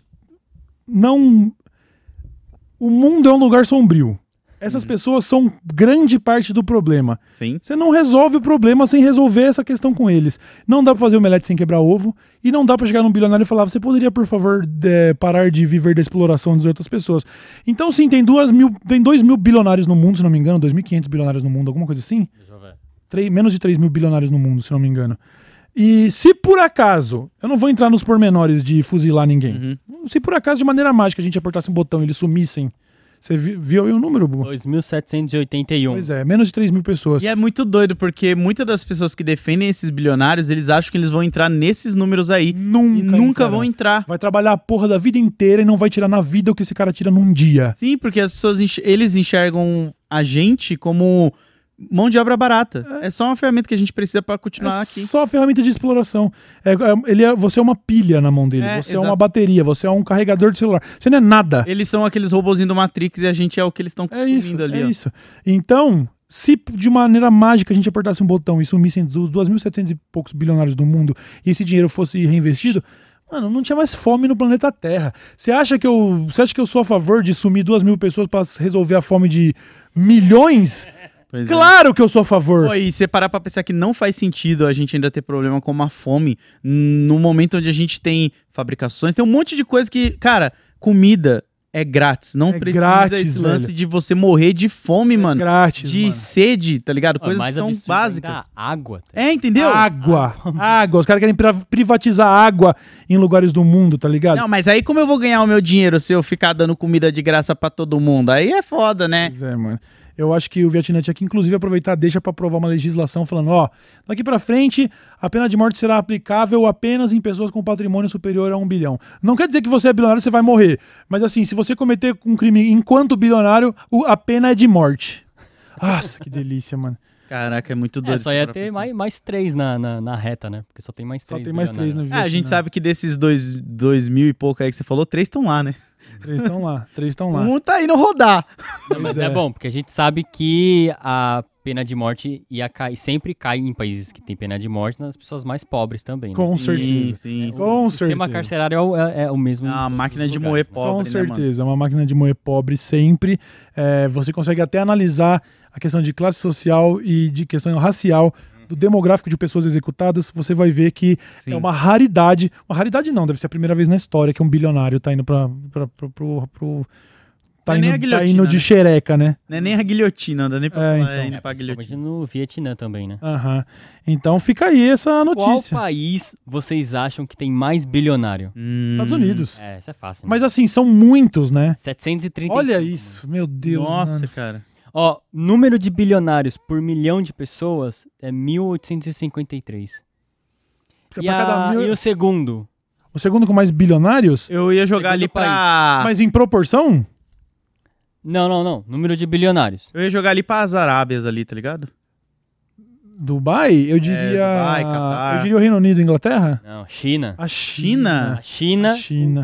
o mundo é um lugar sombrio. Essas pessoas são grande parte do problema.
Sim.
Você não resolve o problema sem resolver essa questão com eles. Não dá pra fazer omelete sem quebrar ovo. E não dá pra chegar num bilionário e falar, você poderia, por favor, parar de viver da exploração das outras pessoas. Então, sim, tem 2 mil bilionários no mundo, se não me engano. 2.500 bilionários no mundo, alguma coisa assim.
Deixa eu ver.
Menos de 3 mil bilionários no mundo, se não me engano. E se por acaso, eu não vou entrar nos pormenores de fuzilar ninguém. Se por acaso, de maneira mágica, a gente apertasse um botão e eles sumissem, você viu aí o número, Bu?
2.781.
Pois é, menos de 3 mil pessoas.
E é muito doido, porque muitas das pessoas que defendem esses bilionários, eles acham que eles vão entrar nesses números aí. Nunca vão entrar.
Vai trabalhar a porra da vida inteira e não vai tirar na vida o que esse cara tira num dia.
Sim, porque as pessoas, eles enxergam a gente como mão de obra barata. É só uma ferramenta que a gente precisa pra continuar aqui.
Só ferramenta de exploração. Você é uma pilha na mão dele, você é uma bateria, você é um carregador de celular. Você não é nada.
Eles são aqueles robozinhos do Matrix e a gente é o que eles estão consumindo ali.
É isso. Então, se de maneira mágica a gente apertasse um botão e sumissem os 2.700 e poucos bilionários do mundo e esse dinheiro fosse reinvestido, mano, não tinha mais fome no planeta Terra. Você acha que eu sou a favor de sumir 2.000 pessoas pra resolver a fome de milhões?
Pois
Claro que eu sou a favor.
Pô, e você parar pra pensar que não faz sentido a gente ainda ter problema com a fome no momento onde a gente tem fabricações, tem um monte de coisa que, cara, comida é grátis, não precisa
grátis,
esse lance
velho.
de você morrer de fome, mano.
Grátis,
de
mano.
sede, tá ligado? Coisas que
mais
são
absurdo
básicas.
ainda, água.
Entendeu?
Água. Os caras querem privatizar água em lugares do mundo, tá ligado?
Não, mas aí como eu vou ganhar o meu dinheiro se eu ficar dando comida de graça pra todo mundo? Aí é foda, né?
Pois é, mano. Eu acho que o Vietnã tinha que, inclusive, aproveitar a deixa pra aprovar uma legislação falando, daqui pra frente, a pena de morte será aplicável apenas em pessoas com patrimônio superior a 1 bilhão. Não quer dizer que você é bilionário, você vai morrer. Mas assim, se você cometer um crime enquanto bilionário, a pena é de morte. Nossa, que delícia, mano.
Caraca, é muito doido.
Só ia ter mais 3 na reta, né? Porque só tem mais 3.
Só tem mais 3 no Vietnã.
A gente sabe que desses 2.000 e pouco aí que você falou, 3 estão lá, né?
3 estão lá.
Um tá indo rodar.
Não, mas é bom, porque a gente sabe que a pena de morte sempre cai em países que tem pena de morte nas pessoas mais pobres também. Né?
Com certeza.
Sim.
Com
O sistema carcerário é o mesmo.
É uma máquina de moer pobre,
Com
né,
certeza, é uma máquina de moer pobre sempre. Você consegue até analisar a questão de classe social e de questão racial, do demográfico de pessoas executadas. Você vai ver que é uma raridade. Uma raridade não, deve ser a primeira vez na história que um bilionário tá indo tá indo de xereca, né?
Não é nem a guilhotina, não dá nem pra falar indo pra
principalmente
guilhotina.
no Vietnã também, né?
Então fica aí essa notícia.
Qual país vocês acham que tem mais bilionário?
Estados Unidos.
Isso é fácil. Né?
Mas assim, são muitos, né?
735.
Olha isso, meu Deus.
Nossa,
mano.
cara.
Número de bilionários por milhão de pessoas é 1.853. E o segundo?
O segundo com mais bilionários?
Eu ia jogar ali pra...
Mas em proporção?
Não. Número de bilionários.
Eu ia jogar ali pras Arábias ali, tá ligado?
Dubai? Eu diria...
Dubai, Catar.
Eu diria o Reino Unido e Inglaterra?
Não, China.
A China?
A China.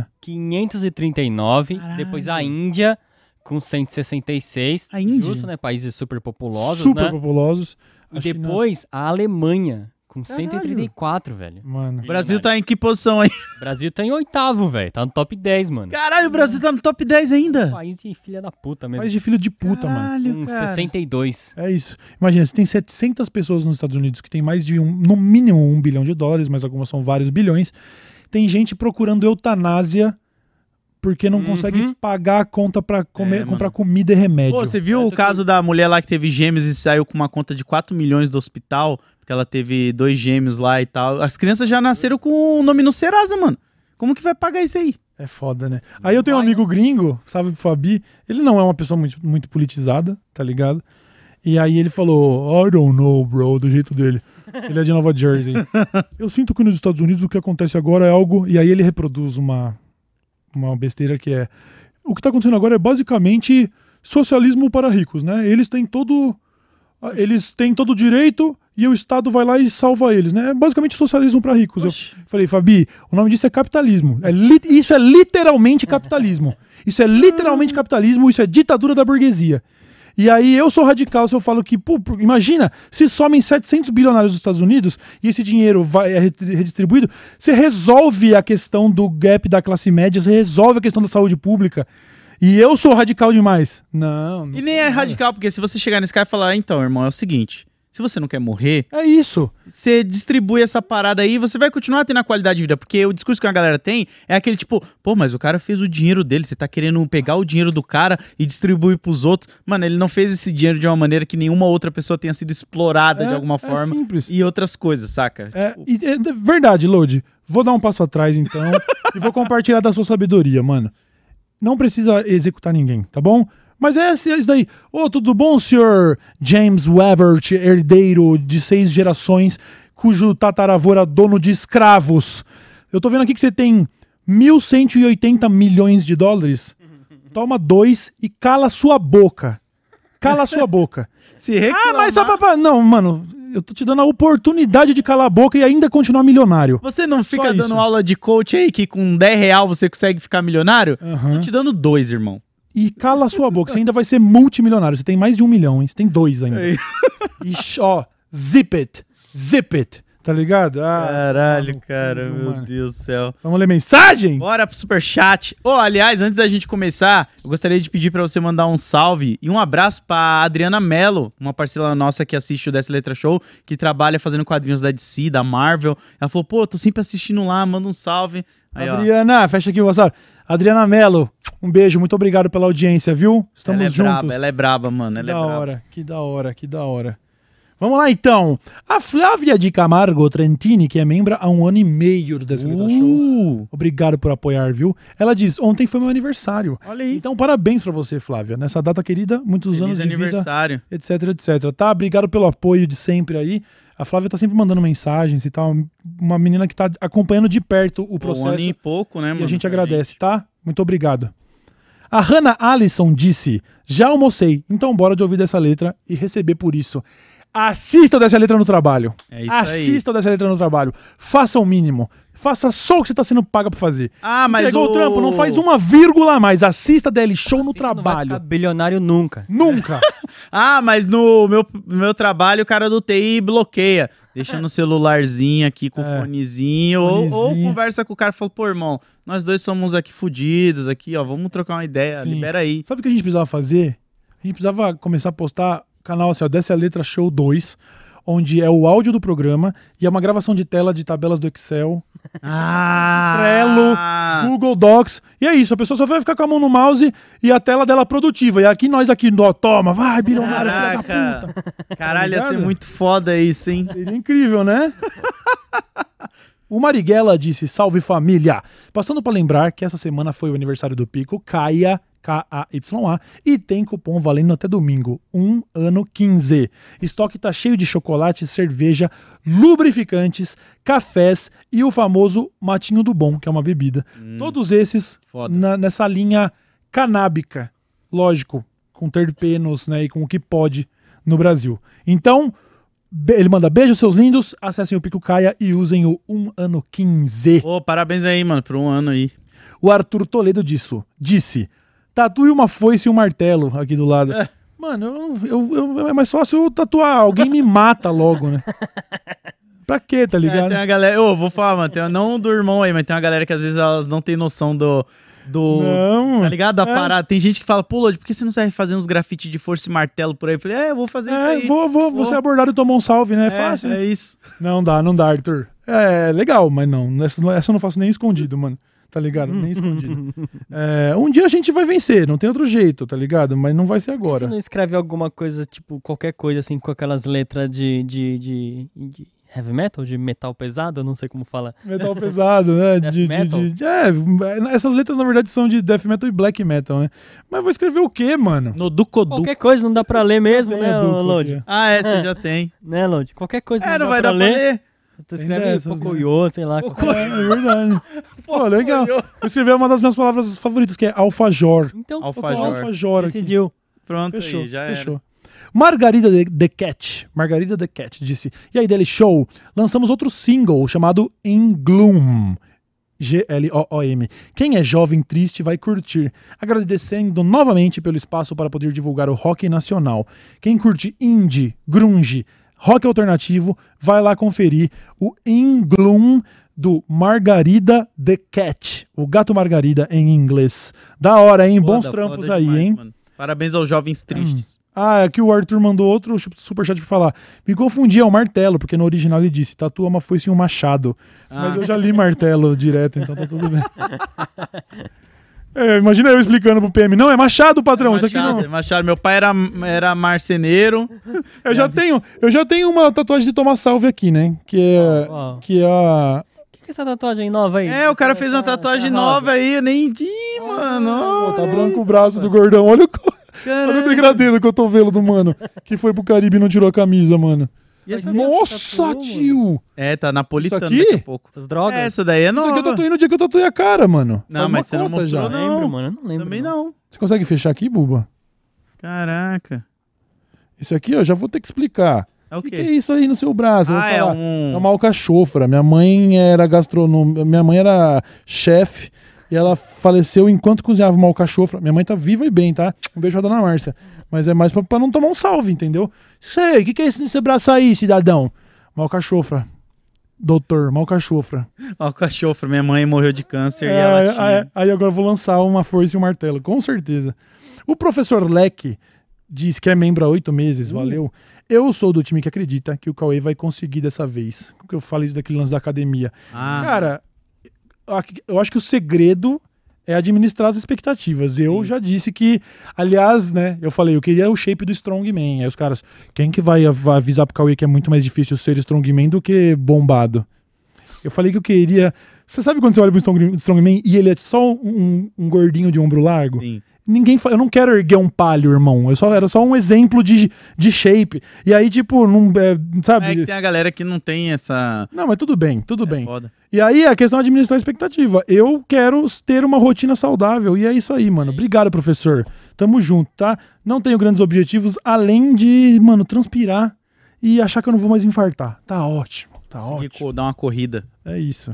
539.
Caralho.
Depois a Índia com 166.
A Índia?
Justo, né? Países super populosos,
Super
né?
populosos.
E depois a Alemanha com 134, velho.
Mano.
O Brasil tá em que posição aí?
O Brasil tá em 8º, velho. Tá no top 10, mano.
Caralho, o Brasil tá no top 10 ainda?
País de filha da puta mesmo.
País de filho de puta, mano.
Caralho,
Com
cara.
62.
É isso. Imagina, você tem 700 pessoas nos Estados Unidos que tem mais de no mínimo $1 bilhão, mas algumas são vários bilhões. Tem gente procurando eutanásia porque não consegue pagar a conta pra comprar comida e remédio.
Pô, você viu o caso da mulher lá que teve gêmeos e saiu com uma conta de 4 milhões do hospital? Porque ela teve 2 gêmeos lá e tal. As crianças já nasceram com o nome no Serasa, mano. Como que vai pagar isso aí?
É foda, né? Aí eu tenho um amigo gringo, sabe, o Fabi, ele não é uma pessoa muito politizada, tá ligado? E aí ele falou, I don't know, bro, do jeito dele. Ele é de Nova Jersey. Eu sinto que nos Estados Unidos o que acontece agora é algo... E aí ele reproduz uma besteira que é... O que tá acontecendo agora é basicamente socialismo para ricos, né? Eles têm todo o direito e o Estado vai lá e salva eles, né? É basicamente socialismo para ricos. Eu falei, Fabi, o nome disso é capitalismo. Isso é literalmente capitalismo. Isso é literalmente capitalismo, isso é ditadura da burguesia. E aí eu sou radical se eu falo que, imagina, se somem 700 bilionários dos Estados Unidos e esse dinheiro é redistribuído, você resolve a questão do gap da classe média, você resolve a questão da saúde pública. E eu sou radical demais. Não
e nem é radical, porque se você chegar nesse cara e falar, então, irmão, é o seguinte... Se você não quer morrer...
É isso.
Você distribui essa parada aí, você vai continuar tendo a qualidade de vida. Porque o discurso que a galera tem é aquele tipo... Pô, mas o cara fez o dinheiro dele. Você tá querendo pegar o dinheiro do cara e distribuir pros outros. Mano, ele não fez esse dinheiro de uma maneira que nenhuma outra pessoa tenha sido explorada de alguma forma.
Simples.
E outras coisas, saca?
É verdade, Lodi. Vou dar um passo atrás, então. E vou compartilhar da sua sabedoria, mano. Não precisa executar ninguém, tá bom? Mas é isso daí. Tudo bom, senhor James Weavert, herdeiro de 6 gerações, cujo tataravô era dono de escravos. Eu tô vendo aqui que você tem 1.180 milhões de dólares. Toma 2 e cala sua boca. Cala sua boca.
Se reclamar...
mas só pra... Não, mano, eu tô te dando a oportunidade de calar a boca e ainda continuar milionário.
Você não fica
Só
dando
isso.
aula de coach aí que com R$10 você consegue ficar milionário?
Aham.
Tô te dando 2, irmão.
E cala a sua boca, você ainda vai ser multimilionário. Você tem mais de 1 milhão, hein? Você tem 2 ainda. Ixi, ó, zip it, tá ligado?
Caralho,
no
cara,
cu,
meu
mano.
Deus do céu.
Vamos ler mensagem?
Bora pro superchat. Aliás, antes da gente começar, eu gostaria de pedir pra você mandar um salve e um abraço pra Adriana Mello, uma parceira nossa que assiste o Dessa Letra Show, que trabalha fazendo quadrinhos da DC, da Marvel. Ela falou, pô, tô sempre assistindo lá, manda um salve. Aí,
Adriana, fecha aqui o WhatsApp. Adriana Mello, um beijo, muito obrigado pela audiência, viu? Estamos
ela é
juntos.
braba, ela é braba, mano. Ela
Que
é
da
braba.
hora, que da hora. Vamos lá, então. A Flávia de Camargo Trentini, que é membro há 1 ano e meio do Dessa Letra Show. Obrigado por apoiar, viu? Ela diz, ontem foi meu aniversário.
Olha aí.
Então, parabéns pra você, Flávia. Nessa data querida, muitos
Feliz
anos de
aniversário.
vida, etc, tá? Obrigado pelo apoio de sempre aí. A Flávia tá sempre mandando mensagens e tal. Uma menina que tá acompanhando de perto o processo.
1 ano e pouco, né, mano?
E a gente
pra
agradece,
gente.
tá? Muito obrigado. A Hannah Allison disse, já almocei, então bora de ouvir dessa letra e receber por isso. Assista Dessa Letra no trabalho.
É isso aí.
Assista Dessa Letra no trabalho. Faça o mínimo. Faça só o que você tá sendo paga pra fazer.
Ah, mas
Entregou o trampo, não faz uma vírgula a mais. Assista DL Show no
Você não vai
trabalho.
ficar bilionário nunca.
Nunca.
Ah, mas no meu trabalho o cara do TI bloqueia. Deixa no celularzinho aqui com fonezinho. Ou
fonezinho.
conversa com o cara e fala, pô, irmão, nós dois somos aqui fudidos, aqui, ó, vamos trocar uma ideia,
Sim.
libera aí.
Sabe o que a gente precisava fazer? A gente precisava começar a postar canal assim, ó, Dessa Letra Show 2, onde é o áudio do programa e é uma gravação de tela de tabelas do Excel, Trello, Google Docs. E é isso, a pessoa só vai ficar com a mão no mouse e a tela dela produtiva. E aqui nós aqui, ó, toma, vai, bilionário, filha da
Caraca.
puta.
Caralho, ia ser
ligado?
muito foda isso, hein?
Seria incrível, né? O Marighella disse, salve família. Passando pra lembrar que essa semana foi o aniversário do Pico, Kaia, K-A-Y-A, e tem cupom valendo até domingo, 1 ano 15. Estoque tá cheio de chocolate, cerveja, lubrificantes, cafés e o famoso Matinho do Bom, que é uma bebida. Todos esses
Foda.
nessa linha canábica, lógico, com terpenos, né, e com o que pode no Brasil. Então, ele manda beijo, seus lindos, acessem o Pico Caia e usem o 1 ano 15.
Pô, parabéns aí, mano, por 1 ano aí.
O Arthur Toledo disse, tatue uma foice e um martelo aqui do lado. Mano, é mais fácil eu tatuar, alguém me mata logo, né? Pra quê, tá ligado?
Tem uma galera, vou falar, mano, não do irmão aí, mas tem uma galera que às vezes elas não tem noção do
Não,
tá ligado? Da
é.
parada. Tem gente que fala, pô, Lodi, por que você não sabe fazer uns grafites de força e martelo por aí? Eu falei, eu vou fazer isso aí.
Vou ser abordado e tomar um salve, né? É fácil.
É isso.
Não dá, Arthur. É legal, mas não. Essa eu não faço nem escondido, mano. Tá ligado? Nem escondido. Um dia a gente vai vencer, não tem outro jeito, tá ligado? Mas não vai ser
Você
agora.
não escreve alguma coisa, tipo, qualquer coisa assim, com aquelas letras de heavy metal, de metal pesado, eu não sei como fala.
Metal pesado, né?
Death metal?
Essas letras na verdade são de death metal e black metal, né? Mas vou escrever o quê, mano?
No Ducodu.
Qualquer coisa não dá pra ler mesmo,
Tem
né,
Duco
Lodi?
aqui.
Ah, você já tem.
Né, Lodi? Qualquer coisa
Não
dá
vai
pra
dar pra ler.
Tu
Tem
escreve
dessas,
Pocoyo, sei lá.
É verdade. Pô, legal. Vou escrever uma das minhas palavras favoritas, que é alfajor.
Então,
Alfajor.
Alfajor aqui.
decidiu.
Pronto
Fechou,
aí, já
fechou. Margarida The Cat disse, e aí, Daily Show, lançamos outro single chamado In Gloom, Gloom. Quem é jovem triste vai curtir, agradecendo novamente pelo espaço para poder divulgar o rock nacional. Quem curte indie, grunge, rock alternativo, vai lá conferir o In Gloom do Margarida The Cat, o gato Margarida em inglês. Da hora, hein? Bons
Foda,
trampos
foda
aí,
demais,
hein?
mano. Parabéns aos jovens tristes.
Aqui o Arthur mandou outro superchat pra falar. Me confundi, é o martelo, porque no original ele disse, tatua uma foice e um machado. Mas eu já li martelo direto, então tá tudo bem. Imagina eu explicando pro PM. Não, é machado, patrão, isso aqui não.
Machado, meu pai era marceneiro.
Eu já tenho uma tatuagem de Tomar Salve aqui, né? Que é a...
O que é essa tatuagem nova aí?
O cara fez uma tatuagem nova aí, eu nem vi, mano.
Tá branco o braço do gordão. Olha o degradê do cotovelo do mano, que foi pro Caribe e não tirou a camisa, mano.
E essa
Nossa,
tatuou,
tio!
Tá napolitano
Isso aqui?
daqui a pouco.
Essas drogas?
Essa daí é
Isso
nova.
aqui eu tatuei no dia que eu tatuei a cara, mano.
Não,
Faz
mas
uma
você não
cota
mostrou,
já.
não.
Lembro, mano. Eu não lembro.
Também não.
Você consegue fechar aqui, Buba?
Caraca.
Isso aqui, ó, já vou ter que explicar.
É o
O que
quê?
é isso aí no seu braço? Eu vou
É
falar.
um...
É uma alcachofra. Minha mãe era gastronômica, minha mãe era chefe e ela faleceu enquanto cozinhava uma alcachofra. Minha mãe tá viva e bem, tá? Um beijo pra dona Márcia. Mas é mais pra não tomar um salve, entendeu? Sei, o que é isso nesse braço aí, cidadão? Uma alcachofra. Doutor, uma alcachofra.
Alcachofra. Minha mãe morreu de câncer e ela tinha...
Aí agora eu vou lançar uma foice e um martelo, com certeza. O professor Leque diz que é membro há 8 meses, valeu. Eu sou do time que acredita que o Cauê vai conseguir dessa vez. Porque eu falei isso daquele lance da academia. Cara, eu acho que o segredo é administrar as expectativas. Eu já disse que, aliás, né, eu falei, eu queria o shape do Strongman. Aí os caras, quem que vai avisar pro Cauê que é muito mais difícil ser Strongman do que bombado? Eu falei que eu queria... Você sabe quando você olha pro Strongman e ele é só um gordinho de ombro largo?
Sim.
Eu não quero erguer um palio, irmão. Era só um exemplo de shape. E aí, tipo, não, sabe?
É que tem a galera que não tem essa...
Não, mas tudo bem, tudo bem.
Foda.
E aí a questão é administrar a expectativa. Eu quero ter uma rotina saudável. E é isso aí, mano. Obrigado, professor. Tamo junto, tá? Não tenho grandes objetivos, além de, mano, transpirar e achar que eu não vou mais infartar. Tá ótimo, tá
Consegui
ótimo.
dar uma corrida.
É isso.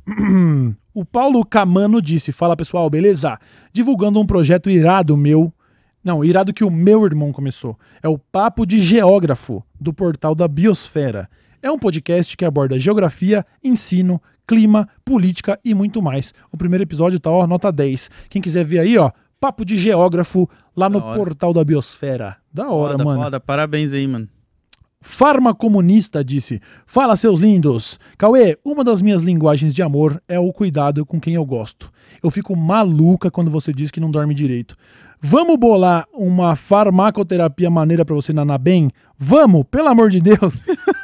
O Paulo Camano disse, fala pessoal, beleza? Divulgando um projeto irado meu. Não, irado que o meu irmão começou. É o Papo de Geógrafo, do portal da Biosfera. É um podcast que aborda geografia, ensino, clima, política e muito mais. O primeiro episódio tá, ó, nota 10. Quem quiser ver aí, ó, Papo de Geógrafo, lá no portal da Biosfera. Da hora,
Foda,
mano.
foda. Parabéns aí, mano.
Farmacomunista disse, fala seus lindos. Cauê, uma das minhas linguagens de amor é o cuidado com quem eu gosto. Eu fico maluca quando você diz que não dorme direito. Vamos bolar uma farmacoterapia maneira pra você nanar bem? Vamos, pelo amor de Deus.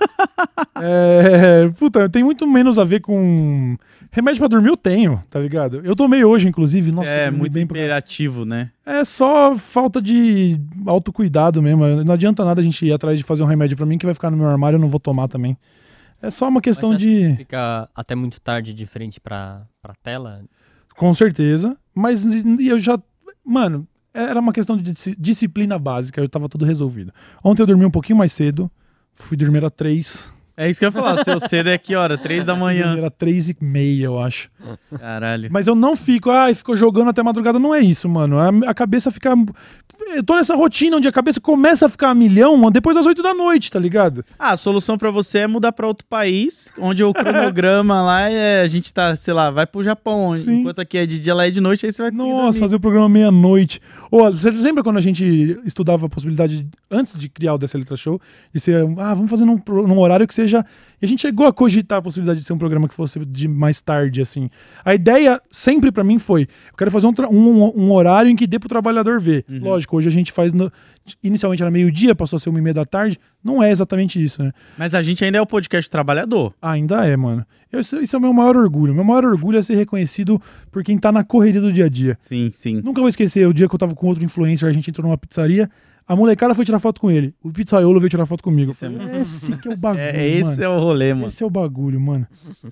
Puta, tem muito menos a ver com... Remédio pra dormir eu tenho, tá ligado? Eu tomei hoje, inclusive. Nossa,
É
dormi
muito
bem
imperativo, né?
É só falta de autocuidado mesmo. Não adianta nada a gente ir atrás de fazer um remédio pra mim que vai ficar no meu armário e eu não vou tomar também. É só uma questão
Mas você acha que
de...
você fica até muito tarde de frente pra tela?
Com certeza. Mas eu já... Mano, era uma questão de disciplina básica. Eu tava tudo resolvido. Ontem eu dormi um pouquinho mais cedo. Fui dormir às 3.
É isso que eu ia falar. O seu cedo é que hora? 3 da manhã.
Era 3h30, eu acho.
Caralho.
Mas eu não fico, ficou jogando até madrugada. Não é isso, mano. A cabeça fica... Eu tô nessa rotina onde a cabeça começa a ficar a milhão depois das 8 da noite, tá ligado?
A solução pra você é mudar pra outro país, onde o cronograma lá a gente tá, sei lá, vai pro Japão,
Sim.
enquanto aqui é de dia, lá é de noite, aí você vai conseguir
Nossa,
dormir.
fazer o programa meia-noite. Você lembra quando a gente estudava a possibilidade, antes de criar o Dessa Letra Show, de ser, vamos fazer num horário que seja... E a gente chegou a cogitar a possibilidade de ser um programa que fosse de mais tarde, assim. A ideia sempre pra mim foi, eu quero fazer um horário em que dê pro trabalhador ver. Lógico, hoje a gente faz... Inicialmente era meio-dia, passou a ser 1h30 da tarde. Não é exatamente isso, né?
Mas a gente ainda é o podcast trabalhador.
Ainda é, mano. Isso é o meu maior orgulho. Meu maior orgulho é ser reconhecido por quem tá na correria do dia a dia.
Sim, sim.
Nunca vou esquecer o dia que eu tava com outro influencer, a gente entrou numa pizzaria, a molecada foi tirar foto com ele. O pizzaiolo veio tirar foto comigo.
Isso é muito-
Esse que é o bagulho,
Esse
mano.
é o rolê, mano.
Esse é o bagulho, mano.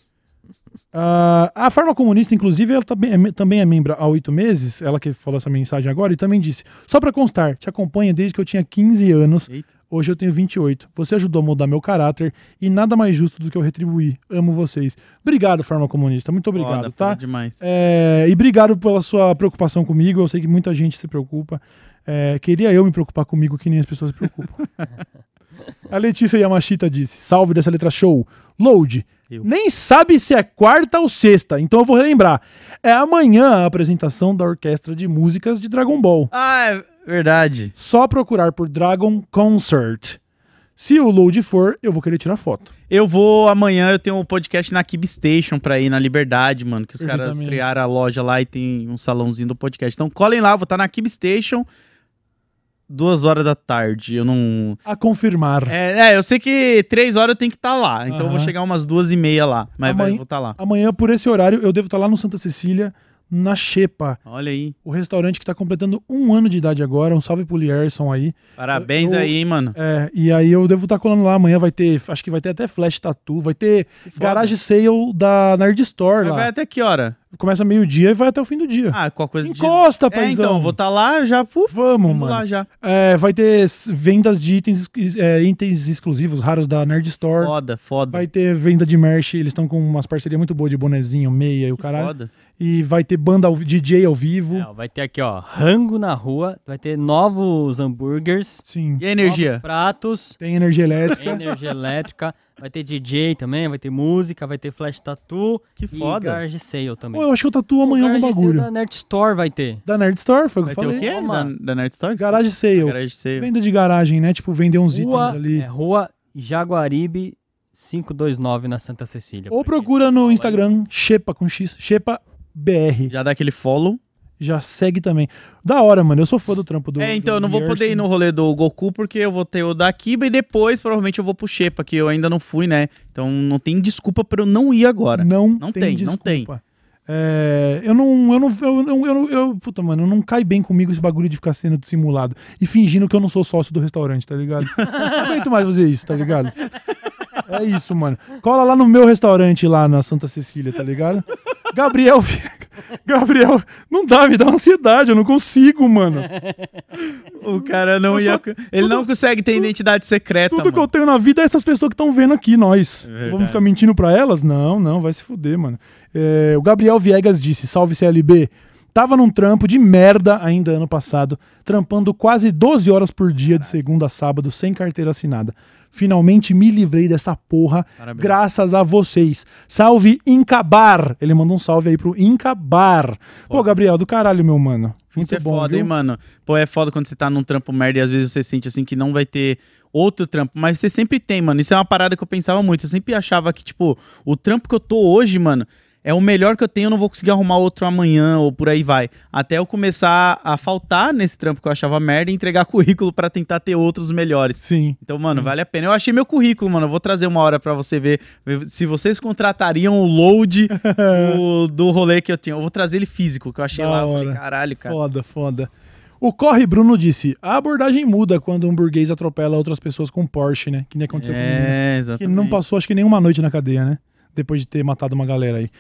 A Farmacomunista, inclusive, ela também é membro há 8 meses, ela que falou essa mensagem agora, e também disse, só pra constar, te acompanho desde que eu tinha 15 anos,
Eita.
hoje eu tenho 28. Você ajudou a mudar meu caráter e nada mais justo do que eu retribuir. Amo vocês. Obrigado, Farmacomunista, muito obrigado,
Foda,
tá?
foda demais.
E obrigado pela sua preocupação comigo, eu sei que muita gente se preocupa. Queria eu me preocupar comigo que nem as pessoas se preocupam. A Letícia Yamashita disse, salve Dessa Letra Show. Load, nem sabe se é quarta ou sexta, então eu vou relembrar. É amanhã a apresentação da orquestra de músicas de Dragon Ball.
Ah, é verdade.
Só procurar por Dragon Concert. Se o Load for, eu vou querer tirar foto.
Amanhã eu tenho um podcast na Kib Station pra ir na Liberdade, mano, que os caras
Perfeitamente.
estrearam a loja lá e tem um salãozinho do podcast. Então colhem lá, vou estar na Kib Station 2h da tarde. Eu não...
A confirmar.
eu sei que 3h eu tenho que estar lá, então eu vou
Aham.
chegar umas 2h30 lá, mas
Amanhã-
eu vou estar lá.
Amanhã, por esse horário, eu devo estar lá no Santa Cecília, na Xepa.
Olha aí.
O restaurante que tá completando 1 ano de idade agora. Um salve pro Lierson aí.
Parabéns aí, hein, mano.
E aí eu devo estar colando lá. Amanhã vai ter, acho que vai ter até Flash Tattoo, vai ter
foda.
Garage Sale da Nerd Store
Mas
lá.
vai até que hora?
Começa meio-dia e vai até o fim do dia.
Ah, qual coisa
Encosta, paizão.
então, eu vou estar lá, já,
Vamos, mano.
lá já.
Vai ter vendas de itens exclusivos, raros da Nerd Store.
Foda.
Vai ter venda de merch, eles estão com umas parcerias muito boas de bonezinho, meia e o caralho.
Foda.
E vai ter banda DJ ao vivo.
Vai ter aqui, ó, rango na rua, vai ter novos hambúrgueres,
Sim.
E a energia?
novos pratos,
Tem energia elétrica.
energia elétrica, vai ter DJ também, vai ter música, vai ter flash tattoo
Que foda.
e garage sale também.
Pô, eu acho que eu tatuo amanhã algum
Garage sale
bagulho.
da Nerd Store vai ter.
Da Nerd Store, foi o que
Vai
eu
ter o
falei.
quê?
Toma.
Da Nerd Store?
Garage Sale.
Garage Sale.
Venda de garagem, né? Tipo, vender uns itens ali.
Rua Jaguaribe 529 na Santa Cecília.
Ou procura no Instagram, Xepa com X, Xepa BR.
Já dá aquele follow.
Já segue também. Da hora, mano. Eu sou fã do trampo do.
Então eu não
do
vou poder ir no rolê do Goku, porque eu vou ter o da Akiba e depois provavelmente eu vou pro Xepa, que eu ainda não fui, né? Então não tem desculpa pra eu não ir agora.
Não
tem.
desculpa. Puta, mano, não cai bem comigo esse bagulho de ficar sendo dissimulado e fingindo que eu não sou sócio do restaurante, tá ligado? Não aguento mais fazer isso, tá ligado? É isso, mano. Cola lá no meu restaurante lá na Santa Cecília, tá ligado? Gabriel, não dá, me dá ansiedade, eu não consigo, mano.
O cara não ia. Ele não consegue ter identidade secreta.
Tudo que eu tenho na vida é essas pessoas que estão vendo aqui, nós. Vamos ficar mentindo pra elas? Não, vai se fuder, mano. O Gabriel Viegas disse, salve CLB. Tava num trampo de merda ainda ano passado, trampando quase 12 horas por dia de segunda a sábado, sem carteira assinada. Finalmente me livrei dessa porra,
Parabéns.
graças a vocês. Salve Incabar! Ele mandou um salve aí pro Incabar. Pô, Gabriel, do caralho, meu mano. Muito
Isso é
bom,
foda,
viu?
hein, mano? Pô, é foda quando você tá num trampo merda e às vezes você sente assim que não vai ter outro trampo. Mas você sempre tem, mano. Isso é uma parada que eu pensava muito. Eu sempre achava que, tipo, o trampo que eu tô hoje, mano, é o melhor que eu tenho, eu não vou conseguir arrumar outro amanhã ou por aí vai. Até eu começar a faltar nesse trampo que eu achava merda e entregar currículo pra tentar ter outros melhores.
Sim.
Então, mano, vale a pena. Eu achei meu currículo, mano. Eu vou trazer uma hora pra você ver se vocês contratariam o load do rolê que eu tinha. Eu vou trazer ele físico, que eu achei
Da
lá. Eu
hora.
falei, caralho, cara.
Foda. O Corre Bruno disse, a abordagem muda quando um burguês atropela outras pessoas com Porsche, né? Que nem aconteceu comigo. Que
Exatamente.
não passou, acho que nenhuma noite na cadeia, né? Depois de ter matado uma galera aí.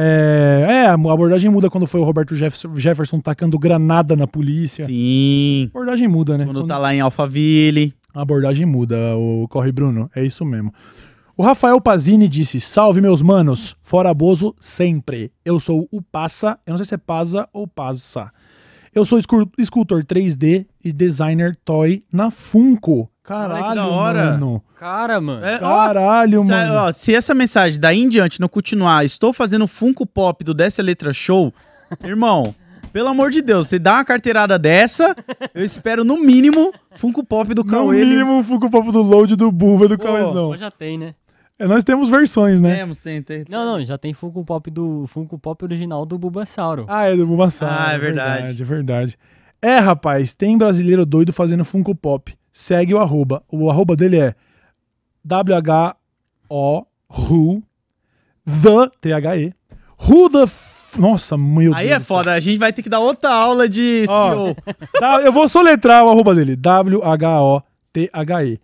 A abordagem muda quando foi o Roberto Jefferson tacando granada na polícia.
Sim.
A abordagem muda, né?
Quando tá lá em Alphaville.
A abordagem muda, o Corre Bruno. É isso mesmo. O Rafael Pazini disse, salve meus manos, fora Bozo sempre. Eu sou o Passa, eu não sei se é Pasa ou Passa. Eu sou escultor 3D e designer toy na Funko. Caralho,
Olha que da hora.
mano.
Cara, mano.
Caralho, mano.
Se essa mensagem daí em diante não continuar, estou fazendo Funko Pop do Desce a Letra Show, irmão, pelo amor de Deus, você dá uma carteirada dessa, eu espero no mínimo Funko Pop do
No
Cauê.
mínimo o Funko Pop do Load, do Buba, do Cauêzão.
Pô, já tem, né?
Nós temos versões, né?
Tem.
Não, já tem Funko Pop original do Bulbasauro.
É do Bulbasaur.
É verdade.
É verdade. Rapaz, tem brasileiro doido fazendo Funko Pop. Segue o arroba. O arroba dele é WHO THE. Nossa, meu Deus.
Aí é foda, a gente vai ter que dar outra aula de
Ó,
CEO.
Eu vou soletrar o arroba dele. WHOTHE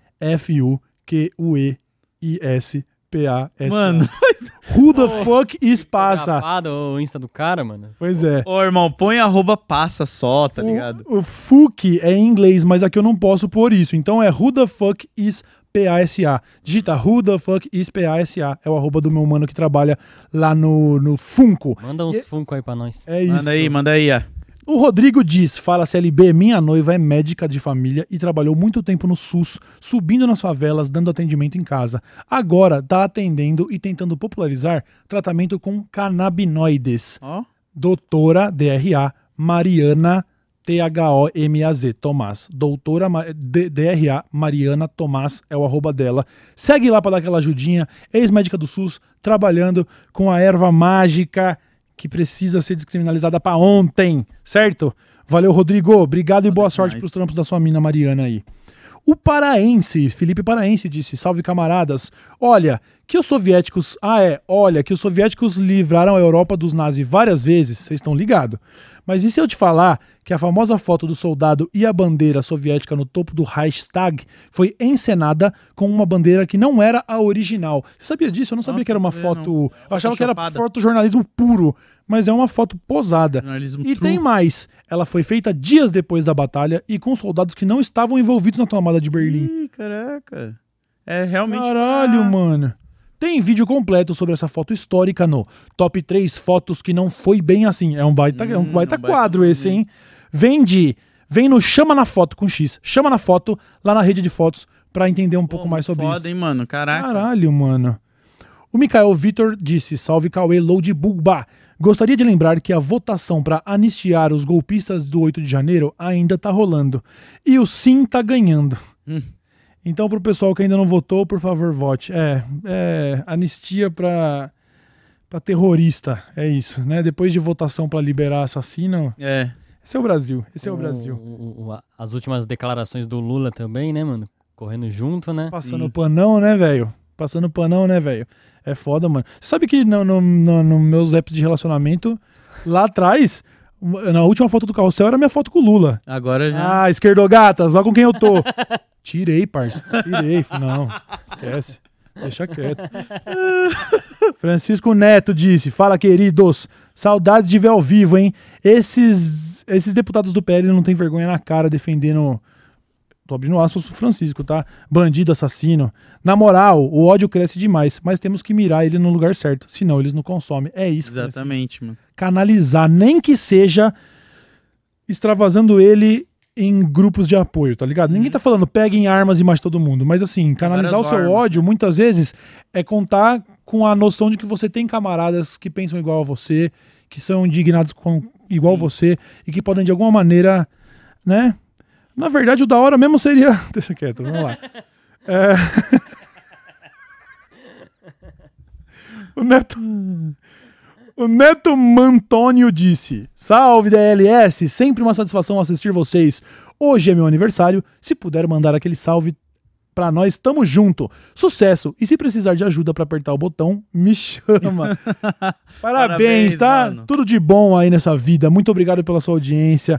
FUQUEISPAS.
Mano.
Who the fuck is passa?
Gravado o Insta do cara, mano.
Pois é.
Ô, irmão, põe arroba passa só, tá ligado?
O fuck é em inglês, mas aqui eu não posso pôr isso. Então é who the fuck is PASA. Digita who the fuck is PASA. É o arroba do meu mano que trabalha lá no Funko.
Manda uns Funko aí pra nós.
É isso.
Manda aí, ó.
O Rodrigo diz, fala CLB, minha noiva é médica de família e trabalhou muito tempo no SUS, subindo nas favelas, dando atendimento em casa. Agora tá atendendo e tentando popularizar tratamento com canabinoides.
Ó.
Doutora DRA Mariana THOMAZ Tomás. Doutora DRA Mariana Tomás é o arroba dela. Segue lá pra dar aquela ajudinha. Ex-médica do SUS, trabalhando com a erva mágica que precisa ser descriminalizada pra ontem, certo? Valeu, Rodrigo. Obrigado e boa sorte pros trampos da sua mina Mariana aí. O paraense, Felipe Paraense, disse, salve camaradas, olha, que os soviéticos livraram a Europa dos nazis várias vezes, vocês estão ligados. Mas e se eu te falar que a famosa foto do soldado e a bandeira soviética no topo do Reichstag foi encenada com uma bandeira que não era a original? Você sabia disso? Eu não sabia que era uma foto... Eu achava que era fotojornalismo puro. mas é uma foto posada.
Jornalismo
E
true.
tem mais. Ela foi feita dias depois da batalha e com soldados que não estavam envolvidos na tomada de Berlim.
Ih, caraca. É realmente...
Caralho, mano. Tem vídeo completo sobre essa foto histórica no Top 3 Fotos que não foi bem assim. É um baita quadro esse, hein? Vem no Chama na Foto com X. Chama na Foto lá na rede de fotos pra entender um pouco mais sobre
foda,
isso.
hein, mano? Caraca.
Caralho, mano. O Mikael Vitor disse, salve Cauê Load Bugba. Gostaria de lembrar que a votação pra anistiar os golpistas do 8 de janeiro ainda tá rolando. E o sim tá ganhando. Então, pro pessoal que ainda não votou, por favor, vote. Anistia pra terrorista. É isso, né? Depois de votação pra liberar assassino. Esse é o Brasil. Esse é o Brasil.
As últimas declarações do Lula também, né, mano? Correndo junto, né?
Passando panão, né, velho? Passando panão, né, velho? É foda, mano. Você sabe que no meus apps de relacionamento, lá atrás, na última foto do carrossel era minha foto com o Lula.
Agora já...
Ah, esquerdogatas, olha com quem eu tô. Tirei, parça. Tirei. Não, esquece. Deixa quieto. Francisco Neto disse, fala, queridos. Saudades de ver ao vivo, hein? Esses deputados do PL não tem vergonha na cara defendendo... Tô abrindo aspas pro Francisco, tá? Bandido, assassino. Na moral, o ódio cresce demais, mas temos que mirar ele no lugar certo, senão eles não consomem. É isso,
Exatamente,
Francisco.
mano.
Canalizar, nem que seja extravasando ele em grupos de apoio, tá ligado? Ninguém tá falando peguem armas e mate todo mundo, mas assim, canalizar o seu ódio, muitas vezes, é contar com a noção de que você tem camaradas que pensam igual a você, que são indignados igual você e que podem de alguma maneira, né? Na verdade, o da hora mesmo seria... Deixa quieto, vamos lá. O Neto Mantônio disse, salve DLS, sempre uma satisfação assistir vocês. Hoje é meu aniversário, se puder mandar aquele salve pra nós, tamo junto. Sucesso, e se precisar de ajuda pra apertar o botão, me chama. Parabéns, tá? Mano. Tudo de bom aí nessa vida, muito obrigado pela sua audiência.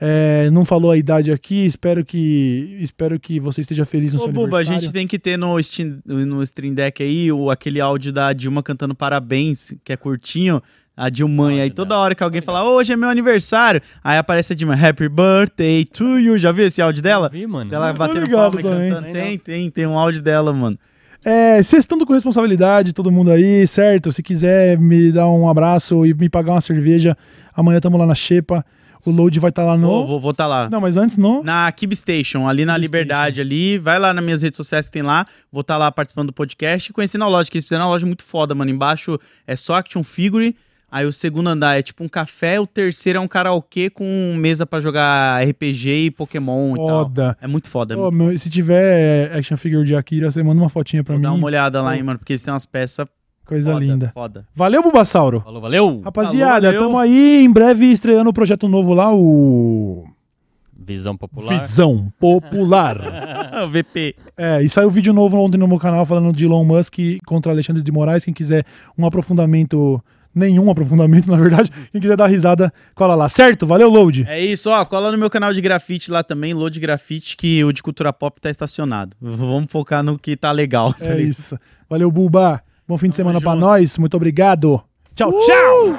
Não falou a idade aqui, espero que você esteja feliz no seu aniversário.
A gente tem que ter no Stream Deck aí aquele áudio da Dilma cantando parabéns, que é curtinho. A Dilma, aí toda hora que alguém fala, hoje é meu aniversário, aí aparece a Dilma, happy birthday to you, já viu esse áudio dela?
Vi, mano.
Ela batendo palma e cantando. Tem um áudio dela, mano.
Vocês estão com responsabilidade, todo mundo aí, certo? Se quiser me dar um abraço e me pagar uma cerveja, amanhã estamos lá na Xepa, o Load vai estar lá no...
Vou estar lá.
Não, mas antes no...
Na Kib Station, ali na Liberdade, ali. Vai lá nas minhas redes sociais que tem lá. Vou estar lá participando do podcast e conhecendo a loja, que eles fizeram uma loja muito foda, mano. Embaixo é só Action Figure. Aí o segundo andar é tipo um café, o terceiro é um karaokê com mesa pra jogar RPG e Pokémon
foda.
E tal. É muito foda.
Se tiver action figure de Akira, você manda uma fotinha pra mim.
Dá uma olhada lá, hein, mano, porque eles têm umas peças
coisa
foda,
linda.
Foda.
Valeu, Bulbasauro.
Valeu.
Rapaziada, tamo aí em breve estreando o projeto novo lá, o...
Visão Popular.
Visão Popular.
O VP.
E saiu vídeo novo ontem no meu canal falando de Elon Musk contra Alexandre de Moraes. Quem quiser um aprofundamento... Nenhum aprofundamento, na verdade. Quem quiser dar risada, cola lá. Certo? Valeu, Load.
É isso, ó. Cola no meu canal de grafite lá também, Load Grafite, que o de cultura pop tá estacionado. Vamos focar no que tá legal. Tá
isso. Valeu, Bulba. Bom fim de semana pra nós. Muito obrigado. Tchau, tchau!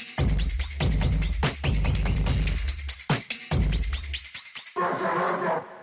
Yeah.